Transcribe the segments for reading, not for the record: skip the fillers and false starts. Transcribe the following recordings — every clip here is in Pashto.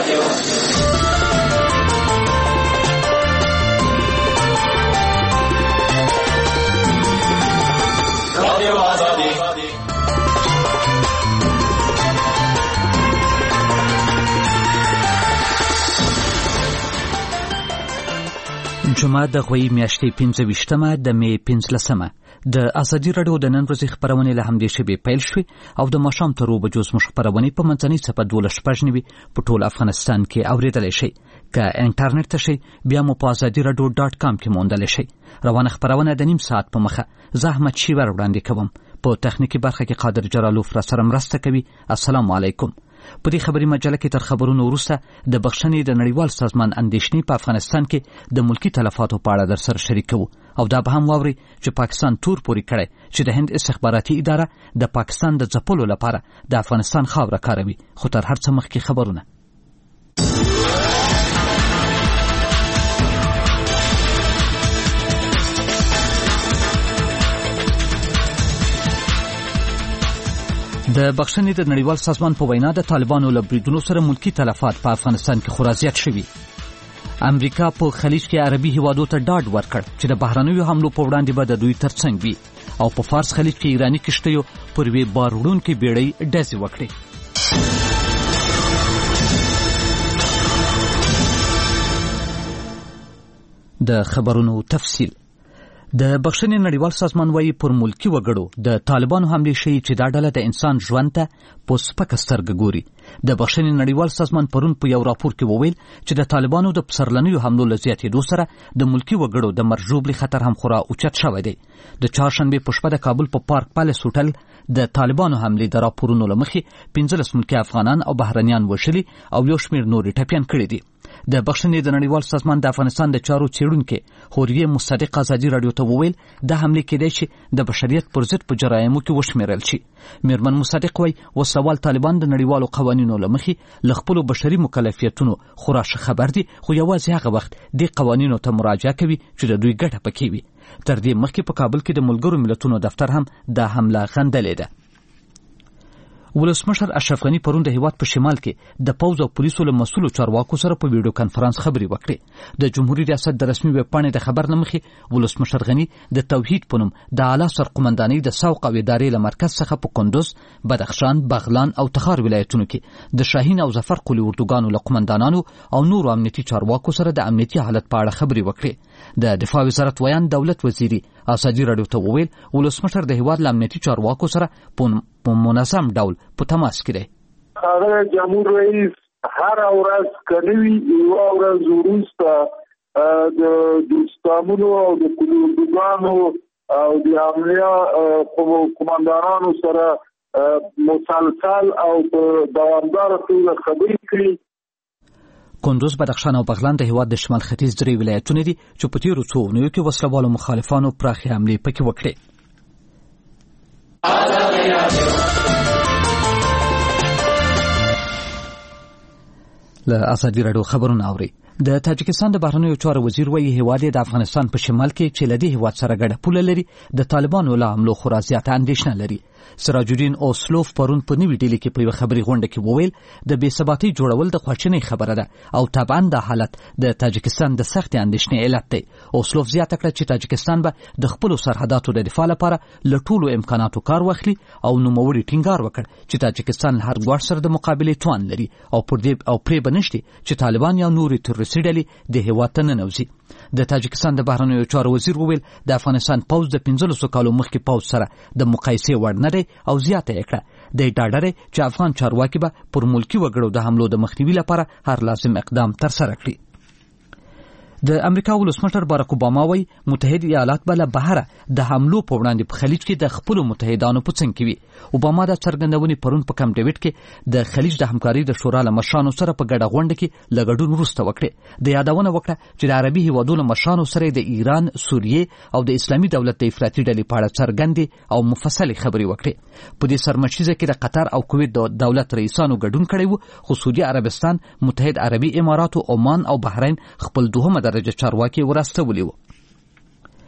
جمعه د غوی میاشتې 25مه د می 15مه د ازادي راډیو د نن ورځې خبرونه له همدې شبي پیل شوې او د ماښام تر 2 بجو زموږ خبرونه په منځنۍ صفحه 12 په ټول افغانستان کې اوریدلای شئ. که انټرنیټ ته شئ بیا مو په azadiradio.com کې موندلی شئ. روانه خبرونه د نیم ساعت په مخه زه احمد شیور وړاندې کوم. په تخنیکی برخه کې قادر جلالوف را سره مرسته کوي. السلام علیکم. په دې خبري مجله کې تر خبرونو وروسته د بخښنې د نړیوال سازمان اندېښنې په افغانستان کې د ملکی تلفاتو په اړه در سره شریکو او دا به هم واوري چې پاکستان تور پوري کړي چې د هند استخباراتي اداره د پاکستان د ځپلو لپاره د افغانستان خاوره کاروي. خو تر هر څه مخکې خبرونه. د بخښنې د نړیوال سازمان په وینا د طالبانو له بریدونو سره ملکی تلفات په افغانستان کې خورا زیات شوي. امریکا په خلیج کې عربي هیوادو ته ډاډ ورکړ چې د بهرنیو حملو په وړاندې به د دوی ترڅنګ وي او په فارس خلیج کې ایراني کشتیو پر یوې بار وړونکې بیړۍ ډزې وکړې. د خبرونو تفصیل. د بخښنې نړیوال سازمان وايي پر ملکی وګړو د طالبانو حملې شي چې دا ډله د انسان ژوند ته په سپکه سترګه ګوري. د بخښنې نړیوال سازمان پرون په یو راپور کې وویل چې د طالبانو د پسرلنیو حملو له زیاتېدو سره د ملکی وګړو د مرګ ژوبلي خطر هم خورا اوچت شوی دی. د چهارشنبې په شپه د کابل په پارک پالیس هوټل د طالبانو حملې د راپورونو له مخې 15 ملکی افغانان او بهرنیان وژلي او یو شمېر نورې ټپیان کړي دي. د بخښنې د نړیوال سازمان د افغانستان د چارو څېړونکي هوریه مصدق ازادي راډیو ته وویل د حملې کېدای شي د بشریت پر ضد په جرایمو کې وشمېرل شي. میرمن مصدق وایي وسلوال طالبان د نړیوالو قوانینو له مخې له خپلو بشري مکلفیتونو خورا ښه خبر دي، خو یوازې هغه وخت دې قوانینو ته مراجعه کوي چې د دوی ګټه پکې وي. تر دې مخکې په کابل کې د ملګرو ملتونو دفتر هم دا حمله غندلې ده. ولسمشر اشرف غني پرون د هیواد په شمال کې د پوز او پولیسو له مسؤلو چارواکو سره په ویډیو کانفرنس خبري وکړي. د جمهوریت ریاست د رسمي ویب پاڼې د خبر نه مخې ولسمشر غني د توحید په نوم د اعلی سرقمندانۍ د سوق او ادارې له مرکز څخه په کندوز، بدخشان، بغلان او تخار ولایتونو کې د شاهین او ظفر قلي اردوګانو له قمندانانو او نورو امنیتي چارواکو سره د امنیتي حالت په اړه خبري وکړي. د دفاع وزارت ویان دولت وزیري ازادي راډیو ته وویل ولسمشر د هیواد له امنیتي چارواکو سره په منظم ډول په تماس کې دی. هغه جمهور رئیس هر ورځ کوي یو ورځ وروسته د دوستانو او د کلوګانو او د امنیه قومندانانو سره مسلسل او دوامدار توګه خبرې کوي. کندوز، بدخشان او بغلان د هیواد د شمال ختیځ درې ولایتونه دي چې په تیرو څو اونیو کې وسلوالو مخالفانو پراخې حملې پکې وکړې. له ازادي راډیو خبرونه اوري. د تاجکستان د بهرنیو چارو وزیر وایي هیواد د افغانستان په شمال کې چې له دې هیواد سره ګډه پوله لري د طالبانو له حملو خورا زیاته اندېښنه لري. سراج الدین اوسلوف پرون په نوې ډیلي کې په یوه خبري غونډه کې وویل د بې ثباتۍ جوړول د خواشینۍ خبره ده او طبعا دا حالت د تاجکستان د سختې اندېښنې علت دی. اوسلوف زیاته کړه چې تاجکستان به د خپلو سرحداتو د دفاع لپاره له ټولو امکاناتو کار واخلي او نوموړي ټینګار وکړ چې تاجکستان هر ګواښ سره د مقابلې توان لري او پرې به نشته چې طالبان یا نورې تروریستي ډلې د هیواد ته ننوځي. د تاجکستان د بهرنیو چارو وزیر وویل د افغانستان پوځ د 15 کالو مخکې پوځ سره د مقایسې وړ نه دی او زیاته یې کړه د ډاډه دی چې افغان چارواکي به پر ملکی وګړو د حملو د مخنیوي لپاره هر لازم اقدام ترسره کړي. د امریکا ولسمشر باراک اوباما وایي متحده ایالات به له بهره د حملو په وړاندې په خلیج کې د خپلو متحدانو په څنګ کې وي. اوباما دا څرګندونې پرون په کم ډیوډ کې د خلیج د همکارۍ د شورا له مشرانو سره په ګډه غونډه کې له ګډون وروسته وکړې. د یادونه وکړه چې د عربي هیوادونو مشرانو سره د ایران، سوریې او د اسلامي دولت د افراطي ډلې په اړه څرګندې او مفصلې خبرې وکړې. په دې سرمشیزه کې د قطر او کویت د دولت رئیسانو ګډون کړی و، خو سعودي عربستان، متحد عربي امارات، عمان او بحرین خپل دوهمه درجه چارواکي ورستولي وو.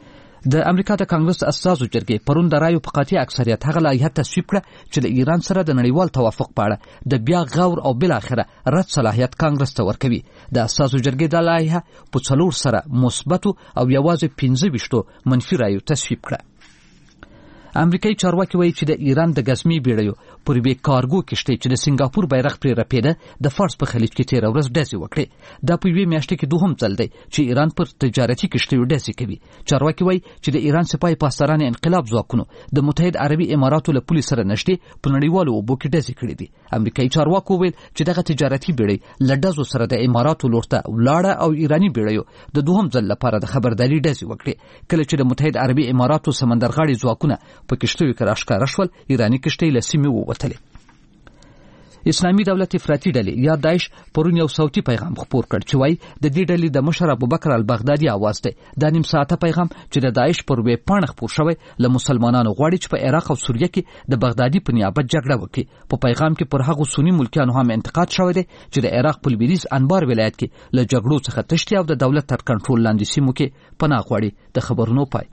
د امریکا د کانګرس اساسو جرګې پرون د رایو په قاطع اکثریت هغه لایحه تصویب کړه چې د ایران سره د نړیوال توافق په اړه د بیا غور او بل اخره رد صلاحیت کانګرس ته ورکوي. د اساسو جرګې د لایحه په 4 سره مثبت او یوازې 15 منفي رایو تصویب کړه. امریکایي چارواکي وایي چې د ایران د غزمي بیړیو پر بې کارګو کشتۍ چې د سنگاپور بیرغ پرې رپېده د فارس په خلیج کې تیر ورځ ډزې وکړې. دا په یوې میاشتې کې دوهم ځل دی چې ایران پر تجارتي کشتیو ډزې کوي. چارواکي وایي چې د ایران سپاه پاسداران انقلاب ځواکونو د متحد عربي اماراتو له پولې سره نږدې په نړیوالو اوبو کې ډزې کړې دي. امریکایي چارواکو ویل چې دغه تجارتي بیړۍ له ډزو سره د اماراتو لور ته ولاړه او ایراني بیړیو د دوهم ځل لپاره د خبرداري ډزې وکړې. کله چې د متحد عربي اماراتو سمندرغاړي ځواکونه په کشتیو کې راښکاره شول، ایراني کشتۍ له سیمې ووتلې. اسلامي دولت افراطي ډلې یا داعش پرون یو صوتي پیغام خپور کړ چې وایي د دې ډلې د مشر ابوبکر البغدادي आवाज دی. دا نیم ساعته پیغام چې د داعش پر ویب پاڼه خپور شوی له مسلمانانو غواړي چې په عراق او سوریه کې د بغدادي په نیابت جګړه وکړي. په پیغام کې پر هغو سنی ملکیانو هم انتقاد شوی دی چې د عراق په لویدیځ انبار ولایت کې له جګړو څخه تښتي او د دولت تر کنټرول لاندې سیمو کې پناه غواړي. د خبرونو پای.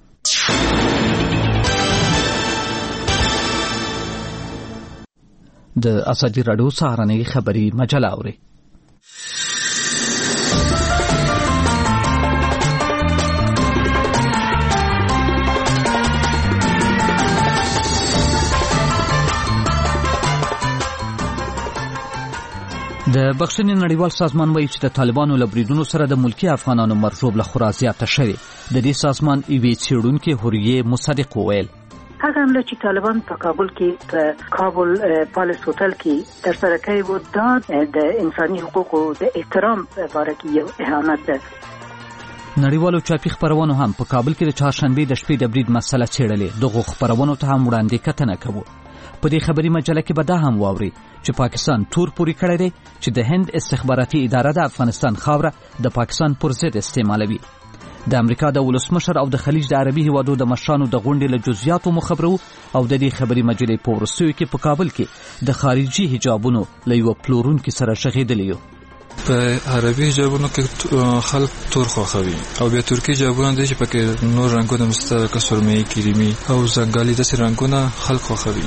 د ازادي راډیو سهارنۍ خبري مجله اوري. د بخښنې نړیوال سازمان وایي چې د طالبانو له بریدونو سره د ملکی افغانانو مرجوب له خورا زیاته شوې. د دې سازمان یوې څېړونکې حوریې مصدق وویل هغه حمله چې طالبان په کابل کې په کابل پالیس هوټل کې ترسره کړې و دا د انساني حقوقو د احترام لپاره کې یو اهانت ده. نړیوالو چاپی خبرونو هم په کابل کې د چهارشنبې د شپې د برید مسله څېړلې. دغه خبرونو ته هم وړاندې کتنه کوو. په دې خبري مجله کې به دا هم واوري چې پاکستان تور پوری کړی دی چې د هند استخباراتي اداره د افغانستان خاوره د پاکستان پر ضد استعمالوي. د امریکا د ولسمشر او د خلیج د عربي هیوادو د مشرانو د غونډې له جزئیاتو مخبرو او د دې خبري مجلې په وروستیو کې په کابل کې د خارجي حجابونو له یو پلورونکي سره شغېدلی یو. په عربي حجابونو کې خلک تور خوښوي او بیا ترکي حجابونه دي چې پکې نور رنګونه مستقل سرمایي کریمي او زنګالي داسې رنګونه خلک خوښوي.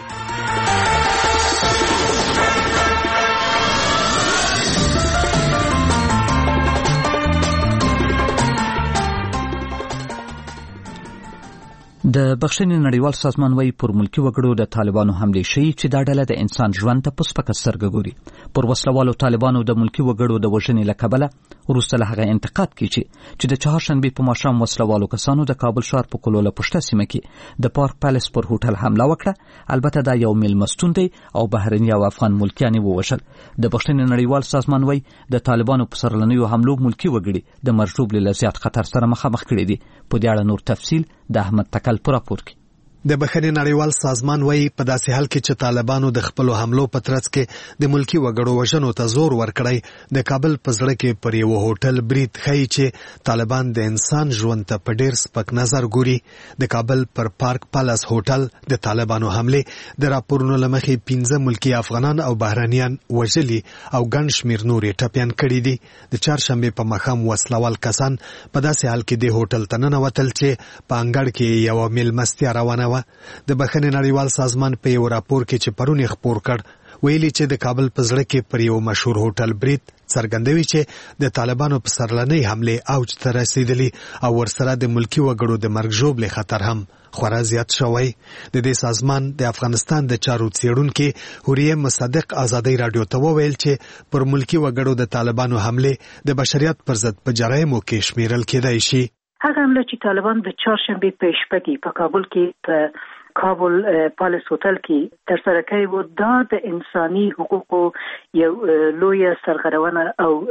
د بخښنې نړیوال سازمان وایي پر ملکی وګړو د طالبانو حملې شوي چې دا ډله د انسان ژوند ته په سپکه سترګه ګوري. پر وسلوالو طالبانو د ملکی وګړو د وژنې له کبله وروسته له هغه انتقاد کوي چې د چهارشنبې په ماښام وسلوالو کسانو د کابل ښار په کلوله پشته سیمه کې د پارک پیلس پر هوټل حمله وکړه. البته دا یو میلمستون دی او بهرني او افغان ملکیان یې ووژل. د بخښنې نړیوال سازمان وایي د طالبانو په سرلنیو حملو ملکی وګړي د مرجوب له زیات خطر سره مخامخ کړي دي. په دې اړه نور تفصیل د احمد تکل پر راپور کې. د بخښنې نړیوال سازمان وایي په داسې حال کې چې طالبانو د خپلو حملو په ترڅ کې د ملکی وګړو وژنو ته زور ورکړی، د کابل په زړه کې پر یو هوټل برید ښیي چې طالبان د انسان ژوند ته په ډیر سپک نظر ګوري. د کابل پر پارک پالاس هوټل د طالبانو حملې د راپورونو له مخې 15 ملکی افغانان او بهرنیان وژلي او ګڼ شمېر نور یې ټپیان کړي دي. د چهارشنبې په ماښام وسلوال کسان په داسې حال کې د هوټل ته ننوتل چې په انګړ کې یوه میلمستیا روانه. د بخښنې نړیوال سازمان په یو راپور کې چې پرون خپور کړ ویلي چې د کابل په زړه کې پر یو مشهور هوټل برید څرګندوي چې د طالبانو په سرلنۍ حملې اوج ته رسیدلي او ورسره د ملکی وګړو د مرګ ژوبلې خطر هم خورا زیات شوی. د دې سازمان د افغانستان د چارو څېړونکي حوریې مصدق ازادۍ راډیو ته وویل چې پر ملکی وګړو د طالبانو حملې د بشریت پر ضد په جرایمو کې شمیرل کېدای شي. هغه حمله چې طالبان د چهارشنبې په شپه کې په کابل کې په کابل پالیس هوټل کې ترسره کړې و دا د انساني حقوقو یو لویه سرغړونه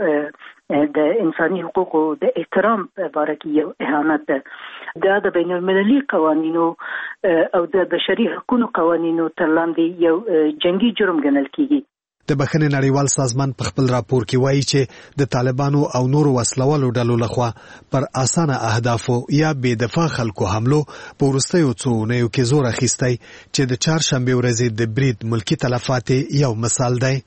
او د انساني حقوقو د احترام لپاره کې یو اهانت ده. دا د بین المللي قوانینو او د بشري حقوقو قوانینو تر لاندې یو جنگي جرم ګڼل کیږي. د بخښنې نړیوال سازمان په خپل راپور کې وایي چې د طالبانو او نورو وسلوالو ډلو لخوا پر اسانه اهدافو یا بې دفاع خلکو حملو په وروستیو څو اونیو کې زور اخیستی چې د چهارشنبې ورځې د برید ملکی تلفات یو مثال دی.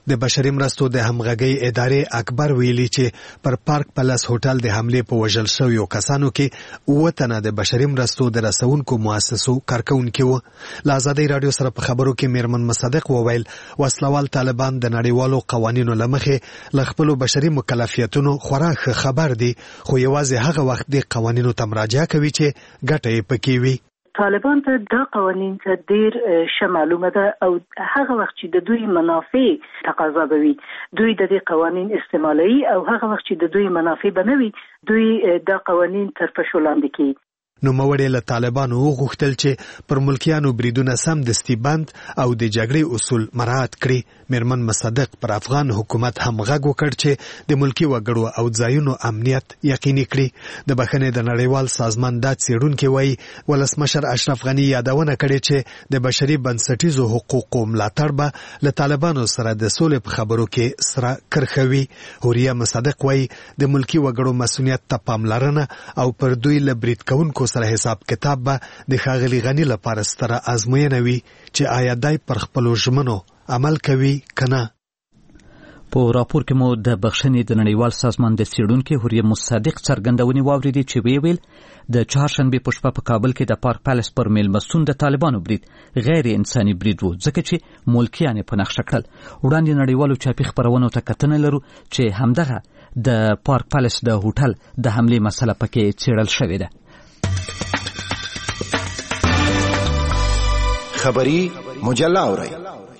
د بشري مرستو د همغږي ادارې اکبر ویلي چې پر پارک پلس هوټل د حمله په وژل شویو کسانو کې 9 تنه د بشري مرستو د رسونکو مؤسسو کارکونکي وو. له ازادي رادیو سره په خبرو کې میرمن مصدق وویل وسلوال طالبان د نړیوالو قوانینو لمخې له خپل بشري مکلفیتونو خورا خبر دي، خو یوازې هغه وخت د قوانینو ته مراجعه کوي چې ګټه یې پکې وي. طالبان ته دا قوانین ته ډیر ښه معلومه ده او هغه وخت چې د دوی منافع تقاضا کوي دوی د دې قوانین استعمالوي او هغه وخت چې د دوی منافع بنوي دوی دا قوانین تر فشار لاندې کوي. نو موړې له طالبانو غوښتل چې پر ملکیانو بریدونه سم دستي بند او د جګړې اصول مراعات کړي. میرمن مصدق پر افغان حکومت هم غږ وکړ چې د ملکی وګړو او ځایونو امنیت یقیني کړي. د بخښنې د نړیوال سازمان د څېړونکو وایي ولسمشر اشرف غنی یادونه کړې چې د بشري بنسټیزو حقوقو ملاتړ به له طالبانو سره د سولې په خبرو کې سره کرخوي. هوریا مصدق وایي د ملکی وګړو مسؤلیت ته پاملرنه او پر دوی له برید کوونکو سره حساب کتاب به د ښاغلي غنی لپاره ستره ازموینه وي چې آیا دای پر خپلو ژمنو عمل کوي کنه. په راپور کې مو د بخښنې د نړیوال سازمان د څېړونکي هوریا مصدق څرګندونې واورېدې چې ویل د چهارشنبې په شپه په کابل کې د پارک پیلس پر میلمستون د طالبانو برید غیر انساني برید و ځکه چې ملکیان په نقشه کړل. وړاندې نړیوالو چاپي خپرونو ته کتنه لرو چې همدغه د پارک پیلس د هوټل د حملې مسله پکې څېړل شوې ده. خبری مجله اورئ.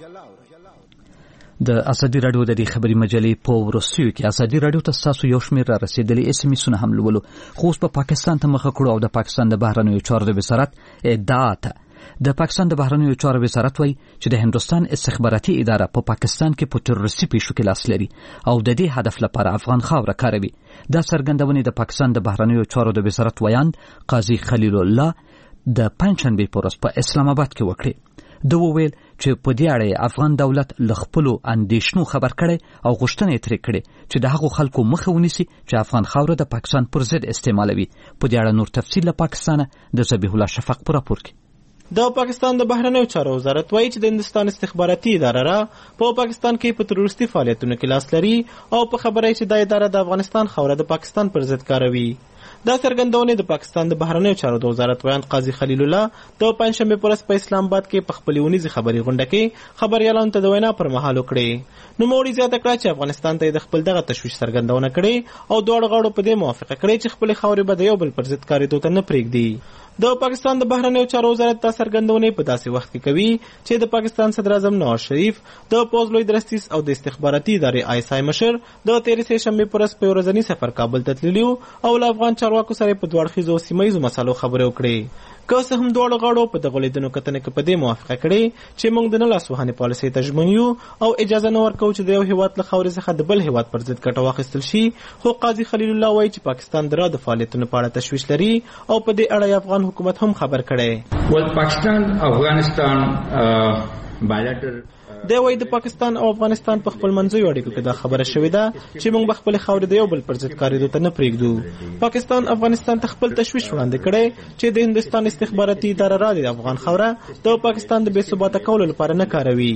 د ازادي رادیو د دې خبري مجلې په ورسیو کې ازادي رادیو ته تاسو یو شمېر را رسیدلی SMS هم لولو، خو اوس په پاکستان ته مخه کړو او د پاکستان د بهرنیو چارو د وزارت ادعا ته د پاکستان د بهرنیو چارو وزارت وایي چې د هندوستان استخباراتي اداره په پاکستان کې په تروریستي پیښو کې لاس لري او د دې هدف لپاره افغان خاوره کاروي. دا څرګندونې د پاکستان د بهرنیو چارو د وزارت ویاند قاضي خلیل الله د پنځشنبې په ورځ په اسلام آباد کې وکړي. د وویل چې په دې اړه افغان دولت له خپلو اندېښنو خبر کړي او غوښتنه یې ترې کړې چې د هغو خلکو مخه ونیسي چې افغان خاوره د پاکستان پر ضد استعمالوي. په دې اړه نور تفصیل له پاکستانه د ذبیح الله شفق په راپور کې. د پاکستان د بهرنیو چارو وزارت وایي چې د هندوستان استخباراتي اداره را په پاکستان کې په تروریستي فعالیتونو کې لاس لري او په خبره چې د اداره د افغانستان خاوره د پاکستان پر ضد کاروي. دا څرګندونه د پاکستان د بهرنیو چارو د وزارت ویاند قاضي خلیل الله د پنځشنبې په ورځ په اسلام آباد کې په خپلې اونیزې خبري غونډه کې خبريالانو ته د وینا پر مهال وکړې. نوموړي زیاته کړه چې افغانستان ته د خپل دغه تشویش څرګندونه کړې او دواړو غاړو په دې موافقه کړې چې خپلې خاورې به د یو بل پر ضد کارېدو ته نه پرېږدي. د پاکستان د بهرنیو چارو وزارت دا څرګندونه په داسې وخت کې کوي چې د پاکستان صدر اعظم نواز شریف د پوځ لوی درستیز او د استخباراتي ادارې ISI مشر د 13 شنبې پر ورځ په ورځني سفر کابل ته تللی او له افغان چارواکو سره په دوړخیزو سیمایي مسالو خبرې وکړې. که څه هم دواړو غاړو په دغه لیدنو کتنې کې په دې موافقه کړې چې موږ د نه لاسوهنې پالیسۍ ته ژمن یو او اجازه نه ورکوو چې د یو هیواد له خاورې څخه د بل هیواد پر ضد ګټه واخیستل شي. خو قاضي خلیل الله وایي چې پاکستان د د فعالیتونو په اړه تشویش لري او په دې اړه افغان حکومت هم خبر کړی. پاکستان افغانستان بایلټر دی وایي د پاکستان او افغانستان په خپل منځیو اړیکو کې دا خبره شوې ده چې موږ به خپلې خاورې د یو بل پر ضد کارېدو ته نه پرېږدو. پاکستان افغانستان ته خپل تشویش وړاندې کړی چې د هندوستان استخباراتي اداره را د افغان خاوره د پاکستان د بې ثباته کولو لپاره نه کاروي.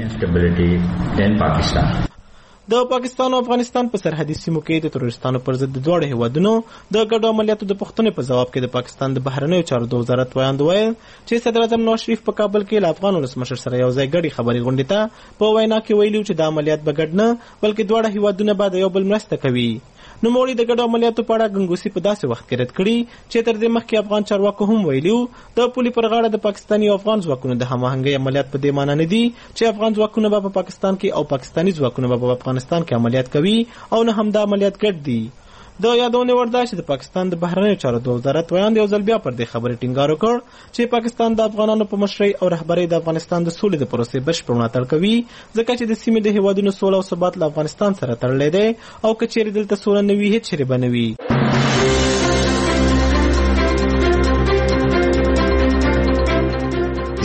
د پاکستان او افغانستان په سرحدي سیمو کې د تروریستانو پر ضد د دواړو هیوادونو د ګډو عملیاتو د پوښتنې په ځواب کې د پاکستان د بهرنیو چارو د وزارت ویاند ویل چې صدر اعظم نواز شریف په کابل کې له افغان ولسمشر سره یو ځای ګډې خبرې غونډې ته په وینا کې ویلي چې د عملیات به ګډ نه بلکې دواړه هیوادونه به د یو بل مرسته کوي. نوموړي د ګډو عملیاتو په اړه ګنګوسي په داسې وخت کې رد کړي چې تر دې مخکې افغان چارواکو هم ویلي د پولې پر غاړه د پاکستاني او افغان ځواکونو د هماهنګۍ عملیات په دې معنی نه دي چې افغان ځواکونه به په پاکستان کې او پاکستاني ځواکونه به په افغانستان کې عملیات کوي او نه هم دا عملیات ګډ دي. د یادونې وړ ده چې د پاکستان د بهرنیو چارو د وزارت ویاند یو ځل بیا پر دې خبرې ټینګار وکړ چې پاکستان د افغانانو په مشرۍ او رهبرۍ د افغانستان د سولې د پروسې بشپړ ملاتړ کوي ځکه چې د سیمې د هیوادونو سوله او ثبات له افغانستان سره تړلی دی او که چیرې دلته سوله نه وي هېڅ چیرې به نه وي.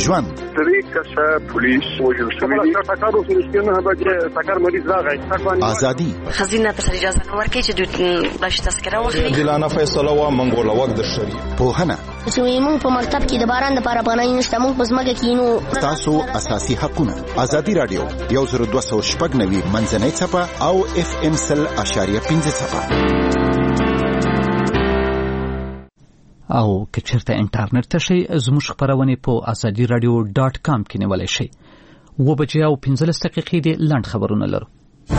ژوند 3 کسه پولیس وژل شوي دي ټاکارو سرشتنه هغه ټاکار مریض راغی ازادي خزینه ته اجازه نه ورکړي چې د بش تذکره واخلي دلانه فیصله وا منګوله وخت د شری پوهنه چې موږ په مکتب کې د باران لپاره پناه نشته موږ په ځمکه کې نو تاسو اساسي حقونه ازادي رادیو 10290 منځنۍ صفه او FM 100.5 صفه او که چیرته انټرنیټ ته شي زموږ خبرونه په azadiradio.com کې نیولای شي. 2:15 دقیقې د لنډ خبرونه لرو.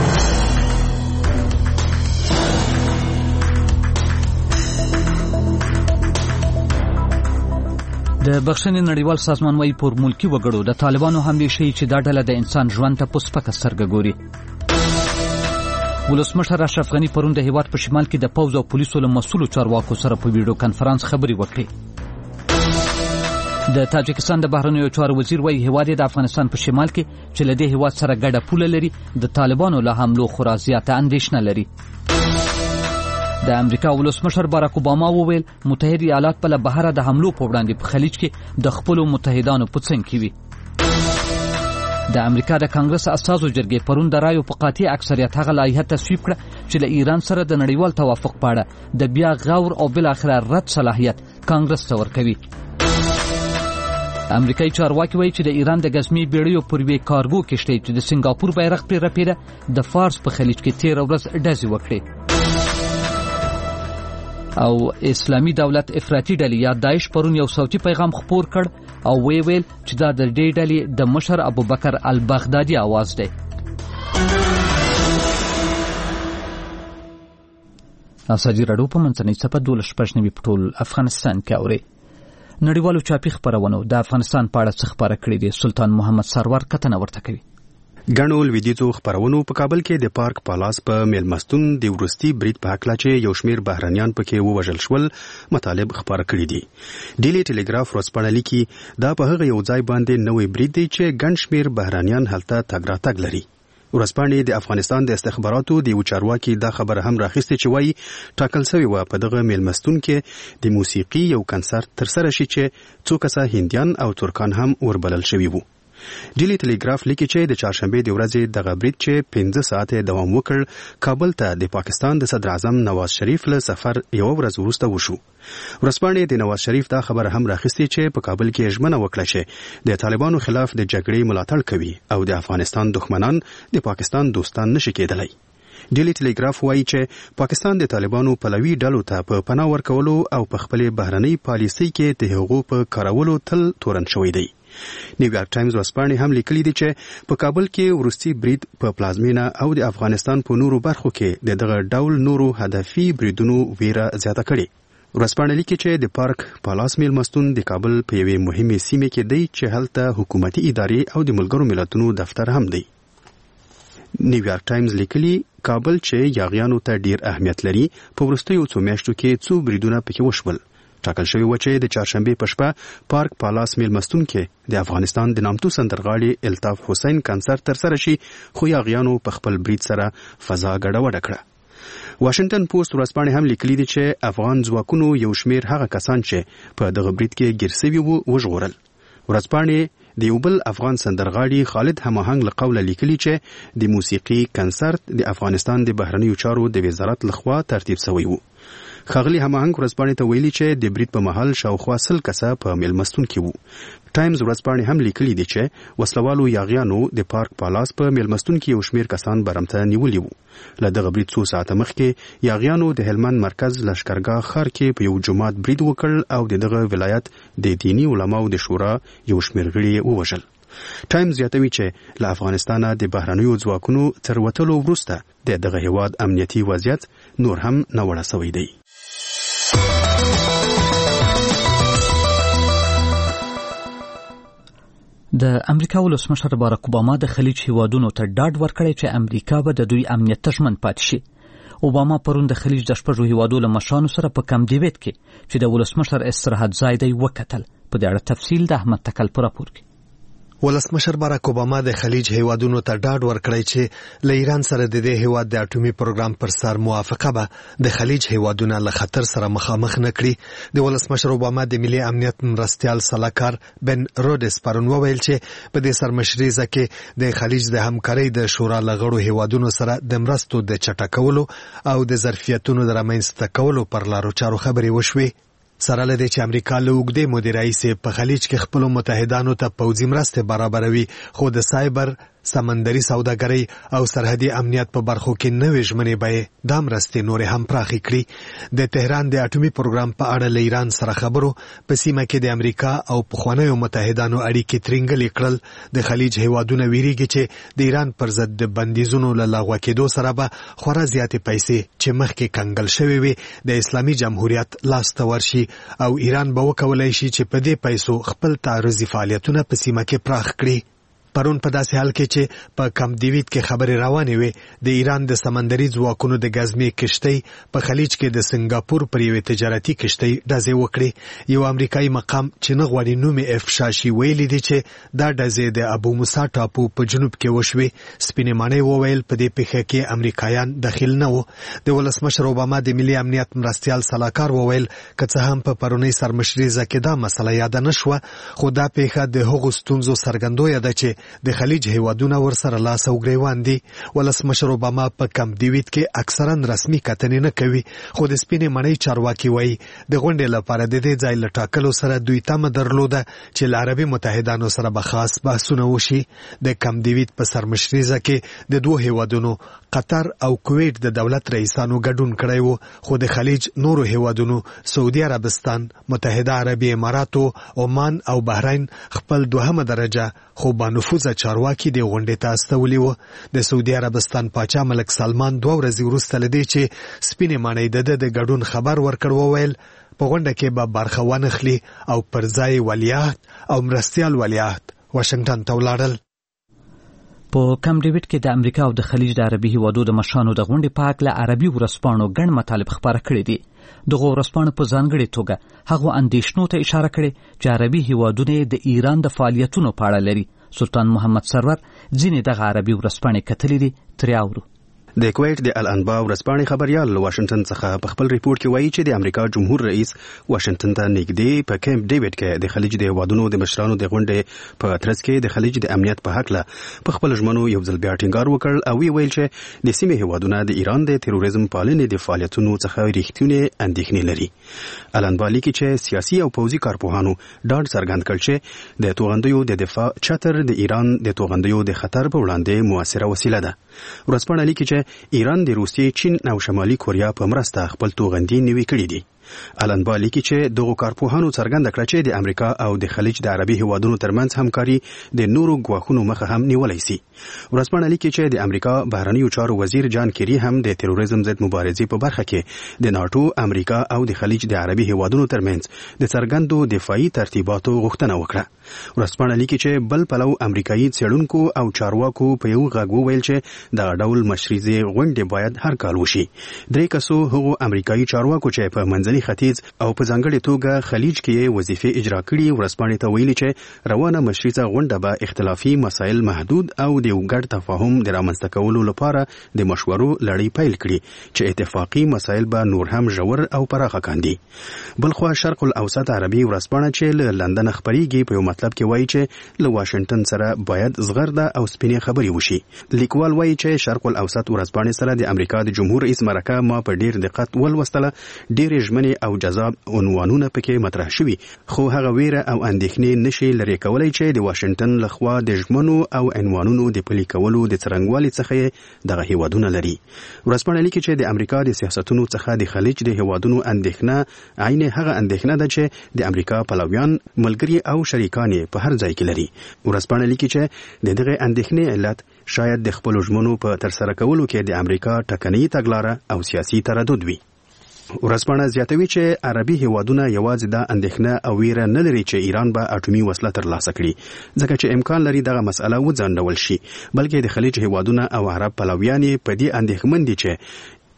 د بخښنې نړیوال سازمان وايي پر ملکی وګړو د طالبانو حمله شي چې دا ډله د انسان ژوند ته پسپکه سترګه ګوري. ولسمشر اشرف غنی پرون د هیواد په شمال کې د پوز او پولیسو له مسؤلو چارواکو سره په ویډیو کانفرنس خبري وکړي. د تاجکستان د بهرنیو چارو وزیر وايي هیواد د افغانستان په شمال کې چې له دې هیواد سره ګډه پوله لري د طالبانو له حملو خورا زیاته اندېښنه لري. د امریکا ولسمشر باراک اوباما وویل متحده ایالات په بهر د حملو په وړاندې په خلیج کې د خپل متحدانو په څنګ کې وي. د امریکا د کانګرس اساسو جرګې پرون د رایو په قاطع اکثریت هغه لایحه تصویب کړه چې له ایران سره د نړیوال توافق په اړه د بیا غور او بل اخر رد صلاحیت کانګرس ته ورکوي. امریکایي چارواکي وایي چې د ایران د غزمي بیړیو پر وی کارګو کشتۍ چې د سنگاپور بیرغ پرې رپیده د فارس په خلیج کې 13 ورځ ډزې وکړې. او اسلامی دولت افراطي ډلې یا داعش پرون یو صوتي پیغام خپور کړ او ویل چې دا د دې ډلې د مشر ابوبکر البغدادي आवाज دی. اساجي راډیو په منځنۍ صفه 12 په ټول افغانستان کې اوري. نړیوالو چاپی خبرونو د افغانستان په اړه څه خبره کړې دي. سلطان محمد سرور کتنه ورته کوي. ګڼو لویدیځو خبرونو په کابل کې د پارک پالاس په میلمستون د ورستي برید په حق لا چې یو شمیر بهرانيان پکې ووژل شول مطالب خبره کړې دي. ډیلی ټیلیګراف ورځپاڼه لیکي دا په هغه یو ځای باندې نوې برید دی چې ګڼ شمیر بهرانيان هلته تګ راتګ لري. ورځپاڼه د افغانستان د استخباراتو د چارواکي دا خبره هم راخسته چې وایي ټاکل شوی و په دغه میلمستون کې د موسیقي یو کنسرت ترسره شي چې څو کسه هندیان او ترکان هم وربلل شوي وو. ډیلی ټیلیګراف لیکي چې د چهارشنبه د ورځې د غبرید چې 15 ساعته دوام وکړ کابل ته د پاکستان د صدر اعظم نواز شریف له سفر یو ورځ وروسته وشو. ورځپاڼه د نواز شریف دا خبره هم راخسته چې په کابل کې ژمنه وکړه چې د طالبانو خلاف د جګړې ملاتړ کوي او د افغانستان دښمنان د پاکستان دوستان نشي کېدلی. ډیلی ټیلیګراف وایي چې پاکستان د طالبانو پلوي ډلو ته په پناه ورکولو او په خپل بهرنۍ پالیسۍ کې د هغو په کارولو تل تورن شوی دی. نیویارک ټایمز ورځپاڼه هم لیکلي دي چې په کابل کې ورستي برید په پلازمینه او د افغانستان په نورو برخو کې دغه ډول نورو هدفي بریدونو ویره زیاته کړي. ورځپاڼه لیکي چې د پارک پالاس میلمستون د کابل په یوې مهمه سیمه کې دی چې هلته حکومتي ادارې او د ملګرو ملتونو دفتر هم دی. نیویارک ټایمز لیکلي کابل چې یاغیانو ته ډیر اهمیت لري په وروستیو څو میاشتو کې څو بریدونه پکې وشول. ټاکل شوی و چې د چهارشنبه په شپه پارک پالاس میلمستون کې د افغانستان د نامتو سندرغاړي الطاف حسین کنسرت ترسره شي خو یاغیانو په خپل برید سره فضا ګډوډه کړه. واشنگټن پوسټ ورځپاڼه هم لیکلي دي چې افغان ځواکونو یو شمیر هغه کسان چې په دغه برید کې ګیر شوي وو وژغورل. ورځپاڼه د یو بل افغان سندرغاړي خالد هماهنګ له قوله لیکلي چې د موسیقي کنسرت د افغانستان د بهرنیو چارو د وزارت لخوا ترتیب شوی وو. خاغلی هماهنګ ورځپاڼې ته ویلي چې د برید په محل شاوخوا 100 کسه په میلمستون کې وو. ټایمز ورځپاڼې هم لیکلي دي چې وسلوالو یاغیانو د پارک پالاس په میلمستون کې یو شمیر کسان برمته نیولي وو. له دغه برید څو ساعته مخکې یاغیانو د هلمند مرکز لشکرګاه ښار کې په یو جماعت برید وکړ او دغه ولایت د دینی علماو د شورا یو شمیر غړي ووژل. ټایمز زیاتوي چې له افغانستانه د بهرنیو ځواکونو تر وتلو وروسته دغه هیواد امنیتي وضعیت نور هم ناوړه شوی دی. د امریکا ولسمشر باراک اوباما د خلیج هیوادونو ته ډاډ ورکړی چې امریکا به د دوی امنیت ته ژمن پاتې شي. اوباما پرون د خلیج د شپږو هیوادو له مشرانو سره په کم دیوید کې چې د ولسمشر استراحت ځای دی وکتل. په دې اړه تفصیل د احمد تکل په راپور کې. ولسمشر باراک اوباما د خلیج هیوادونو ته ډاډ ورکړی چې له ایران سره د دې هیواد د اټومي پروګرام پر سر موافقه به د خلیج هیوادونه له خطر سره مخامخ نه کړي. د ولسمشر اوباما د ملي امنیت مرستیال سلاکار بن رودس پرون وویل چې په دې سرمشریزه کې د خلیج د همکارۍ د شورا لغړو هیوادونو سره د مرستو د چټکولو او د ظرفیتونو د رامنځته کولو پر لارو چارو خبرې وشوې. سره له دې چې امریکا له اوږدې مودې راهیسې په خلیج کې خپلو متحدانو ته پوځي مرستې برابروي، خو د سایبر، سمندري سوداګرۍ او سرحدي امنیت په برخو کې نوې ژمنې به دا مرستې نورې هم پراخې کړي. د تهران د اټومي پروګرام په اړه له ایران سره خبرو په سیمه کې د امریکا او پخوانیو متحدانو اړیکې ترینګلې کړل. د خلیج هیوادونه ویریږي چې د ایران پر ضد د بندیزونو له لغوه کېدو سره به خورا زیاتې پیسې چې مخکې کنګل شوې وي د اسلامي جمهوریت لاسته ورشي او ایران به وکولای شي چې په دې پیسو خپل تعرضي فعالیتونه په سیمه کې پراخ کړي. پرون په داسې حال کې چې په کم دیوید کې خبرې روانې وې، د ایران د سمندري ځواکونو د ګزمې کشتۍ په خلیج کې د سنگاپور پر یوې تجارتي کشتۍ ډزې وکړې. یو امریکایي مقام چې نه غواړي نوم یې افشا شي ویلي دي چې دا ډزې د ابو موسی ټاپو په جنوب کې وشوې. سپینې ماڼۍ وویل په دې پیښه کې امریکایان دخیل نه وو. د ولسمشر اوباما د ملي امنیت مرستیال سلاکار وویل که څه هم په پرونی سرمشریزه کې دا مسله یاد نه شوه، خو دا پیښه د هغو ستونزو څرګندویه ده چې د خلیج هیوادونه ورسره لاس او ګریوان دي. ولسمشر اوباما په کم دیوید کې اکثرا رسمي کتنې نه کوي، خو د سپینې ماڼۍ چارواکي وایي د غونډې لپاره د دې ځای له ټاکلو سره دوی تمه درلوده چې له عربي متحدانو سره به خاص بحثونه وشي. د کم دیوید په سرمشریزه کې د دوو هیوادونو قطر او کویت د دولت رئیسانو ګډون کړی وو، خو د خلیج نورو هیوادونو سعودي عربستان، متحده عربي اماراتو، عمان او بحرین خپل دوهمه درجه خو بانفوذه چارواکي د غونډې ته استولي وو. د سعودي عربستان پاچا ملک سلمان 2 ورځې وروسته له دې چې سپینې ماڼۍ د ګډون خبر ورکړ وویل په غونډه کې به برخه وانخلي او پر ځای ولیعهد او مرستیال ولیعهد واشنگټن ته ولاړل. په کم ډیوډ کې د امریکا او د خلیج د عربي هیوادو د مشرانو د غونډې په هکله عربي ورځپاڼو ګڼ مطالب خپاره کړي دي. دغه ورځپاڼو په ځانګړې توګه هغو اندېښنو ته اشاره کړې چې عربي هیوادونه د ایران د فعالیتونو په اړه لري. سلطان محمد سرور ځینې دغه عربي ورځپاڼې کتلې دي، ترې اورو. د کویت د الانبا ورځپاڼې خبريال واشنگټن څخه په خپل ریپورت کې وایي چې د امریکا جمهور رئیس واشنگټن ته نږدې په کیمپ ډیوډ کې د خلیج د هیوادونو د مشرانو د غونډې په ترڅ کې د خلیج د امنیت په حق له په خپل ژمنو یو ځل بیا ټینګار وکړ او ویل چې د سیمې هیوادونه د ایران د تروریزم پالنې د فعالیتونو څخه ریښتینې اندېښنې لري. الانبا لیکي چې سیاسي او پوځي کارپوهانو ډاډ څرګند کړ چې د توغندیو د دفاع چتر د ایران د توغندیو د خطر په وړاندې موثره وسیله ده. ورځپاڼه لیکي چې ایران د روسیې، چین او شمالي کوریا په مرسته خپل توغندي نوي کړي دي. الانبا لیکي چې دغه کارپوهانو څرګنده کړه چې د امریکا او د خلیج د عربي هیوادونو ترمنځ همکاري د نورو ګواښونو مخه هم نیولای شي. ورځپاڼه لیکي چې د امریکا بهرنیو چارو وزیر جان کیری هم د تروریزم ضد مبارزې په برخه کې د ناتو، امریکا او د خلیج د عربي هیوادونو ترمنځ د څرګندو دفاعي ترتیباتو غوښتنه وکړه. ورځپاڼه لیکي چې بل پلو امریکایي څېړونکو او چارواکو په یو غږ وویل چې دا ډول مشریزې غونډې باید هر کال وشي. 3 کسو هغو امریکایي چارواکو چې په منځني ختیځ او په ځانګړې توګه خلیج کې وظیفې اجرا کړي ورځپاڼې ته ویلي چې روانه مشریزه غونډه به اختلافي مسایل محدود او د ګډ تفاهم د رامنځته کولو لپاره د مشورو لړۍ پیل کړي چې اتفاقي مسایل به نور هم ژور او پراخه کاندي. بلخوا شرق الاوسط عربي ورځپاڼه چې له لندن خبريږي په یو مطلب کې وایي چې له واشنگټن سره باید زغرده او سپینې خبرې وشي. لیکوال وایي چې شرق الاوسط ورځپاڼې سره د امریکا د جمهور رئیس مرکه ما په ډیر دقت ولوستله. ډېرې ژمنې او جذاب عنوانونه پکې مطرح شوي، خو هغه ویره او اندېښنې نشي لرې کولای چې د واشنگټن لخوا د ژمنو او عنوانونو د پلي کولو د څرنګوالي څخه دغه هیوادونه لري. ورځپاڼه لیکي چې د امریکا د سیاستونو څخه د خلیج د هیوادونو اندېښنه عین هغه اندېښنه ده چې د امریکا پلویان، ملګري او شریکان په هر ځای کې لري. ورځپاڼه لیکي چې دغه اندېښنې علت شاید د خپل ژمنو په ترسره کولو کې د امریکا ټکنۍ تګلاره او سیاسي تردد وي. ورځپاڼه زیاتوي چې عربي هیوادونه یوازې دا اندېښنه او ویره نه لري چې ایران به اټومي وسله ترلاسه کړي، ځکه چې امکان لري دغه مسأله وځنډول شي، بلکې د خلیج هیوادونه او عرب پلویان په دې اندېښمن دي چې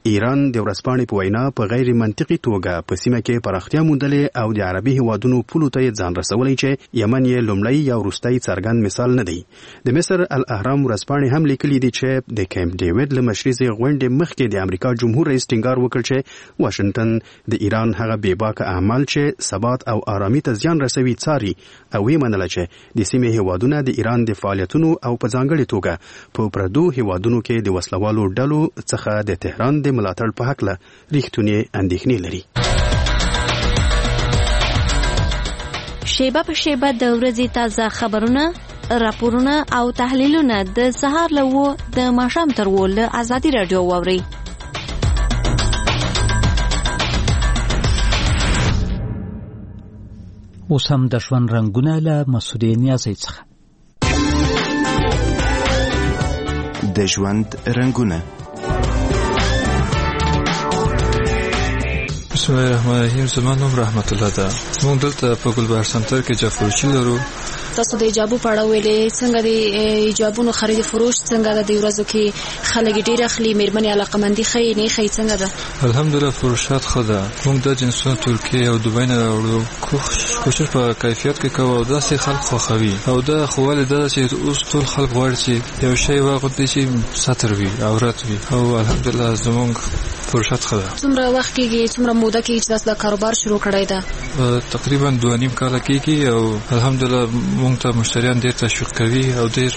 ایران د ورځپاڼې په وینا په غیر منطقي توګه په سیمه کې پراختیا موندلې او د عربي هیوادونو پولو ته ځان رسولی چې یمن یې لومړی یا وروستی څرګند مثال نه دی. د مصر الاهرام ورځپاڼې هم لیکلي دي چې د کیمپ ډیوډ له مشرۍ غونډې مخکې د امریکا جمهور رئیس ټینګار وکړ چې واشنگټن د ایران هغه بېباکه اعمال چې ثبات او آرامي ته زیان رسوي څاري او ویې منله چې د سیمې هیوادونه د ایران د فعالیتونو او په ځانګړې توګه په پردو هیوادونو کې د وسلوالو ډلو څخه د تهران د ملاتړ په هکله ریښتونې اندېښنې لري. شیبه په شیبه د ورځې تازه خبرونه، راپورونه او تحلیلونه د سهار له 9 د ماښام تر 10 له ازادي رادیو واورئ. اوس هم د ژوند رنګونه له مسعودې نیازۍ څخه. د ژوند رنګونه. بسم الله الرحمن الرحیم. زما نوم رحمت الله ده. موږ دلته په ګلبهار سنټر کې جعفروچي لرو. تاسو د ایجابو په اړه ویلې، څنګه د ایجابونو خرید فروش څنګه د ورځو کې خلک ډیر اخلي، میرمنې علاقمندي خي نه خي څنګه ده؟ الحمدلله فروشات ښه ده. موږ د جنسونو ترکیه او دوبۍ نه راوړو، کوشش په کیفیت کې کوو او داسې خلک خوښوي او دا خو ولې دا چې اوس ټول خلک غواړي چې یو شی واغوندي چې ستر وي، عورت وي او الحمدلله زموږ فروشات ښه ده. څومره وخت کېږي، څومره موده کېږي چې تاسو دا کاروبار شروع کړی ده؟ تقریبا 2.5 کاله کېږي او الحمدلله موږ ته مشتریان ډېر تشویق کوي او ډېر